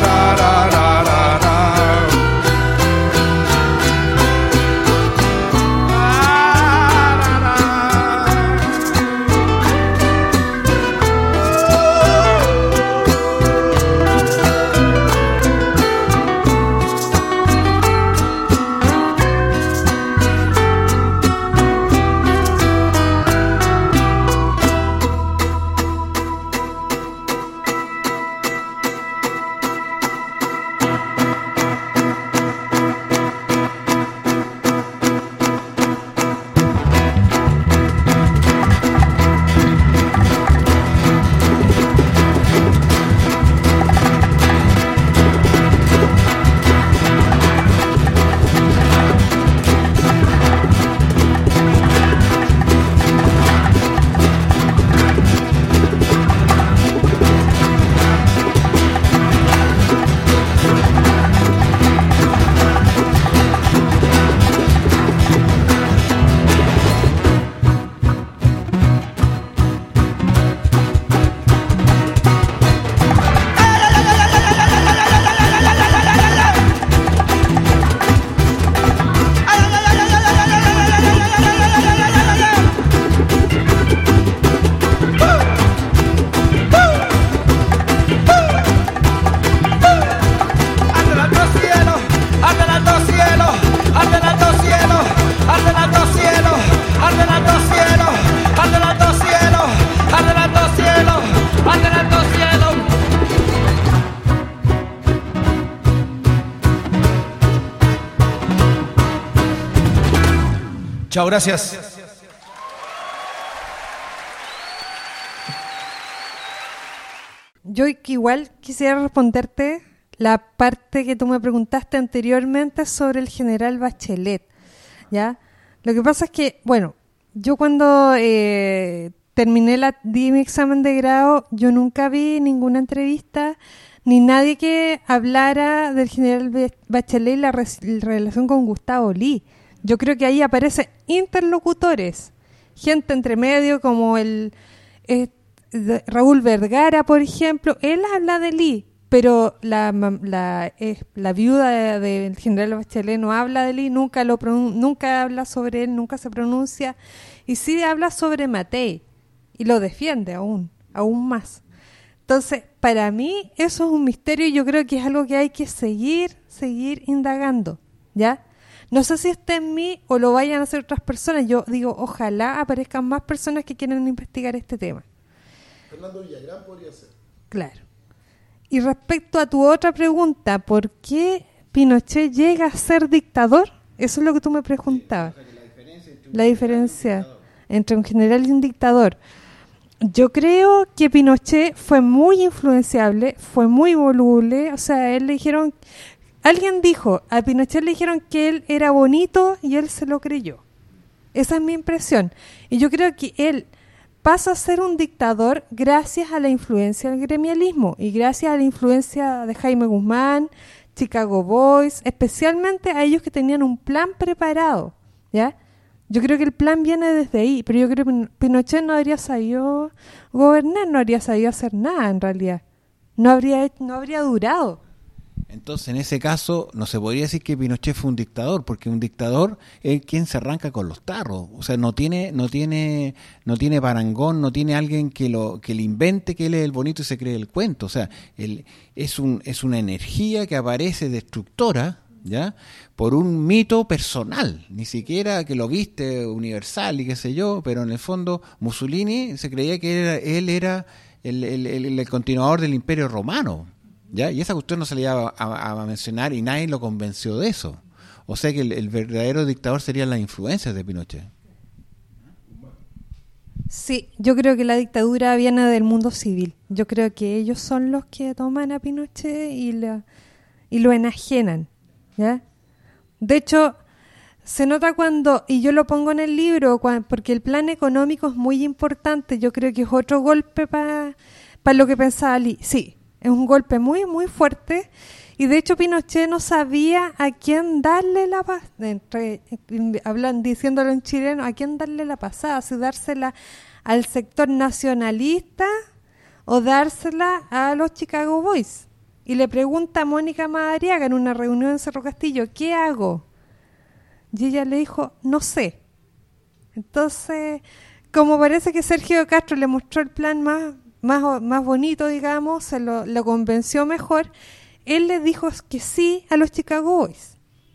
Chao, gracias. Yo igual quisiera responderte la parte que tú me preguntaste anteriormente sobre el general Bachelet, ¿ya? Lo que pasa es que, bueno, yo cuando eh, terminé la, di mi examen de grado, yo nunca vi ninguna entrevista ni nadie que hablara del general Bachelet y la, res, la relación con Gustavo Lee. Yo creo que ahí aparecen interlocutores, gente entre medio como el eh, Raúl Vergara, por ejemplo. Él habla de Lee, pero la la, eh, la viuda del de general Bachelet no habla de Lee, nunca lo nunca habla sobre él, nunca se pronuncia, y sí habla sobre Matei y lo defiende aún, aún más. Entonces, para mí eso es un misterio y yo creo que es algo que hay que seguir, seguir indagando, ¿ya? No sé si esté en mí o lo vayan a hacer otras personas. Yo digo, ojalá aparezcan más personas que quieran investigar este tema. Fernando Villagrán podría ser. Claro. Y respecto a tu otra pregunta, ¿por qué Pinochet llega a ser dictador? Eso es lo que tú me preguntabas. Sí, o sea, la diferencia, entre un, la diferencia entre un general y un dictador. Yo creo que Pinochet fue muy influenciable, fue muy voluble, o sea, él le dijeron, alguien dijo, a Pinochet le dijeron que él era bonito y él se lo creyó. Esa es mi impresión. Y yo creo que él pasa a ser un dictador gracias a la influencia del gremialismo y gracias a la influencia de Jaime Guzmán, Chicago Boys, especialmente a ellos que tenían un plan preparado, ¿ya? Yo creo que el plan viene desde ahí, pero yo creo que Pinochet no habría sabido gobernar, no habría sabido hacer nada en realidad. No habría, no habría durado. Entonces, en ese caso, no se podría decir que Pinochet fue un dictador, porque un dictador es quien se arranca con los tarros. O sea, no tiene no tiene no tiene parangón, no tiene alguien que lo que le invente que él es el bonito y se cree el cuento. O sea, él es un es una energía que aparece destructora, ¿ya? Por un mito personal, ni siquiera que lo viste universal y qué sé yo, pero en el fondo Mussolini se creía que era, él era el, el, el, el continuador del Imperio Romano, ¿ya? Y esa cuestión no se le iba a, a, a mencionar y nadie lo convenció de eso. O sea que el, el verdadero dictador serían las influencias de Pinochet. Sí, yo creo que la dictadura viene del mundo civil. Yo creo que ellos son los que toman a Pinochet y, la, y lo enajenan, ¿ya? De hecho, se nota cuando, y yo lo pongo en el libro, cuando, porque el plan económico es muy importante, yo creo que es otro golpe para pa lo que pensaba Lee. Sí, es un golpe muy, muy fuerte, y de hecho Pinochet no sabía a quién darle la paz, entre, hablan, diciéndolo en chileno, a quién darle la pasada, si dársela al sector nacionalista o dársela a los Chicago Boys. Y le pregunta a Mónica Madariaga en una reunión en Cerro Castillo, ¿qué hago? Y ella le dijo, no sé. Entonces, como parece que Sergio Castro le mostró el plan más, más, más bonito, digamos, se lo, lo convenció mejor, él le dijo que sí a los Chicago Boys.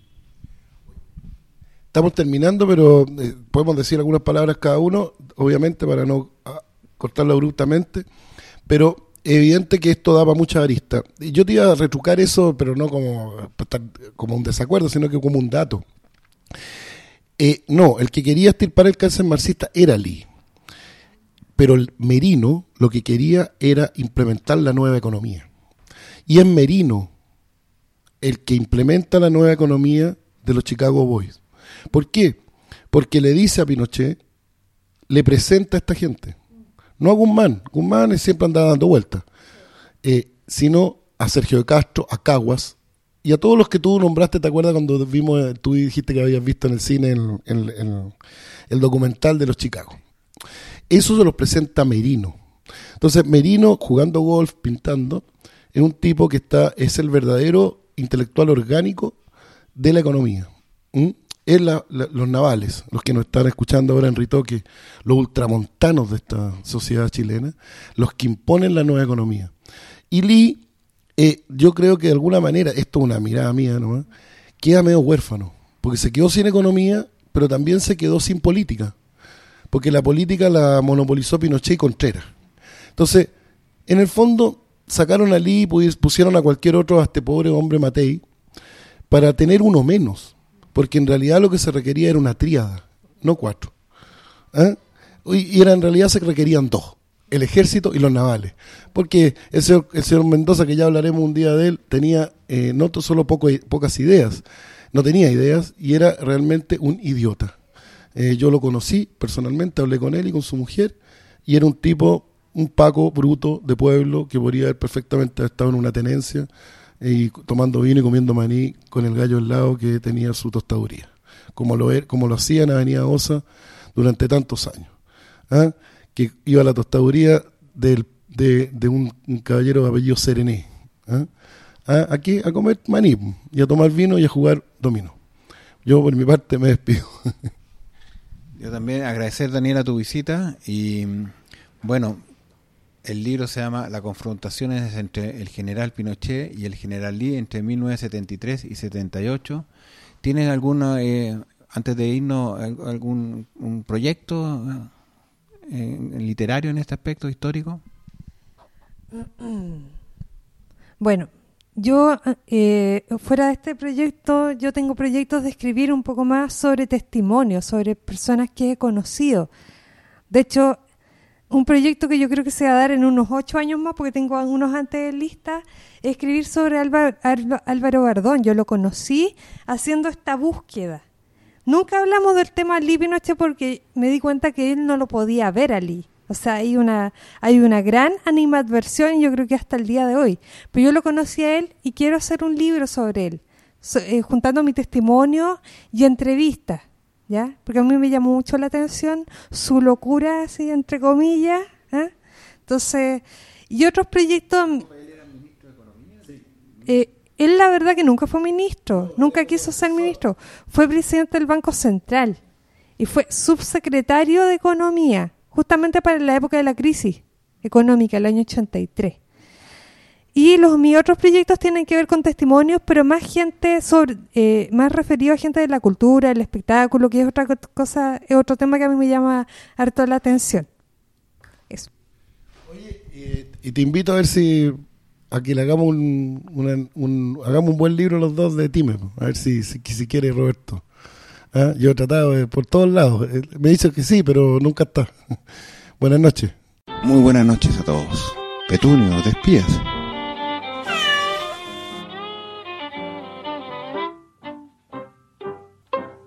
Estamos terminando, pero eh, podemos decir algunas palabras cada uno, obviamente para no a, cortarlo abruptamente, pero evidente que esto daba mucha arista. Y yo te iba a retrucar eso, pero no como, como un desacuerdo, sino que como un dato. Eh, no, el que quería extirpar el cáncer marxista era Lee. Pero el Merino lo que quería era implementar la nueva economía. Y es Merino el que implementa la nueva economía de los Chicago Boys. ¿Por qué? Porque le dice a Pinochet, le presenta a esta gente. No a Guzmán, Guzmán siempre andaba dando vueltas, eh, sino a Sergio de Castro, a Caguas y a todos los que tú nombraste. ¿Te acuerdas cuando vimos, tú dijiste que habías visto en el cine el, el, el, el documental de los Chicago? Eso se los presenta Merino. Entonces Merino, jugando golf, pintando, es un tipo que está es el verdadero intelectual orgánico de la economía. ¿Mm? Es la, la, los navales, los que nos están escuchando ahora en Ritoque, los ultramontanos de esta sociedad chilena, los que imponen la nueva economía. Y Lee, eh, yo creo que de alguna manera, esto es una mirada mía nomás, queda medio huérfano, porque se quedó sin economía, pero también se quedó sin política, porque la política la monopolizó Pinochet y Contreras. Entonces, en el fondo, sacaron a Lee y pusieron a cualquier otro, a este pobre hombre Matei, para tener uno menos. Porque en realidad lo que se requería era una tríada, no cuatro. ¿Ah? Y, y era, en realidad se requerían dos, el ejército y los navales. Porque el señor, el señor Mendoza, que ya hablaremos un día de él, tenía eh, no solo poco, pocas ideas, no tenía ideas y era realmente un idiota. Eh, yo lo conocí personalmente, hablé con él y con su mujer, y era un tipo, un Paco bruto de pueblo que podría haber perfectamente estado en una tenencia eh, y tomando vino y comiendo maní con el gallo al lado que tenía su tostaduría, como lo, como lo hacía en Avenida Osa durante tantos años. ¿Ah? Que iba a la tostaduría del, de, de un, un caballero de apellido Serené. ¿Ah? ¿Ah? Aquí a comer maní y a tomar vino y a jugar dominó. Yo por mi parte me despido. Yo también agradecer, Daniela, tu visita y bueno, el libro se llama Las confrontaciones entre el general Pinochet y el general Lee entre mil novecientos setenta y tres y setenta y ocho. ¿Tienes alguna, eh, antes de irnos, algún un proyecto eh, literario en este aspecto histórico? Bueno, yo eh, fuera de este proyecto, yo tengo proyectos de escribir un poco más sobre testimonios, sobre personas que he conocido. De hecho, un proyecto que yo creo que se va a dar en unos ocho años más, porque tengo algunos antes de lista, es escribir sobre Álvaro, Álvaro Bardón. Yo lo conocí haciendo esta búsqueda. Nunca hablamos del tema Lee Pinochet porque me di cuenta que él no lo podía ver a Lee. O sea, hay una hay una gran animadversión, yo creo que hasta el día de hoy. Pero yo lo conocí a él y quiero hacer un libro sobre él, so, eh, juntando mi testimonio y entrevistas, ¿ya? Porque a mí me llamó mucho la atención su locura, así entre comillas, ¿eh? Entonces, y otros proyectos. ¿Él era ministro de Economía? Sí. Eh, él la verdad que nunca fue ministro, nunca quiso ser ministro. Fue presidente del Banco Central y fue subsecretario de Economía, justamente para la época de la crisis económica, el año ochenta y tres. Y los mis otros proyectos tienen que ver con testimonios, pero más gente sobre, eh, más referido a gente de la cultura, el espectáculo, que es otra cosa, es otro tema que a mí me llama harto la atención. Eso. Oye, y, y te invito a ver si a que le hagamos un, una, un hagamos un buen libro los dos de Time, a ver si si, si quiere Roberto. ¿Ah? Yo he tratado de, por todos lados, me dice que sí, pero nunca está. Buenas noches. Muy buenas noches a todos. Petunio, ¿te espías?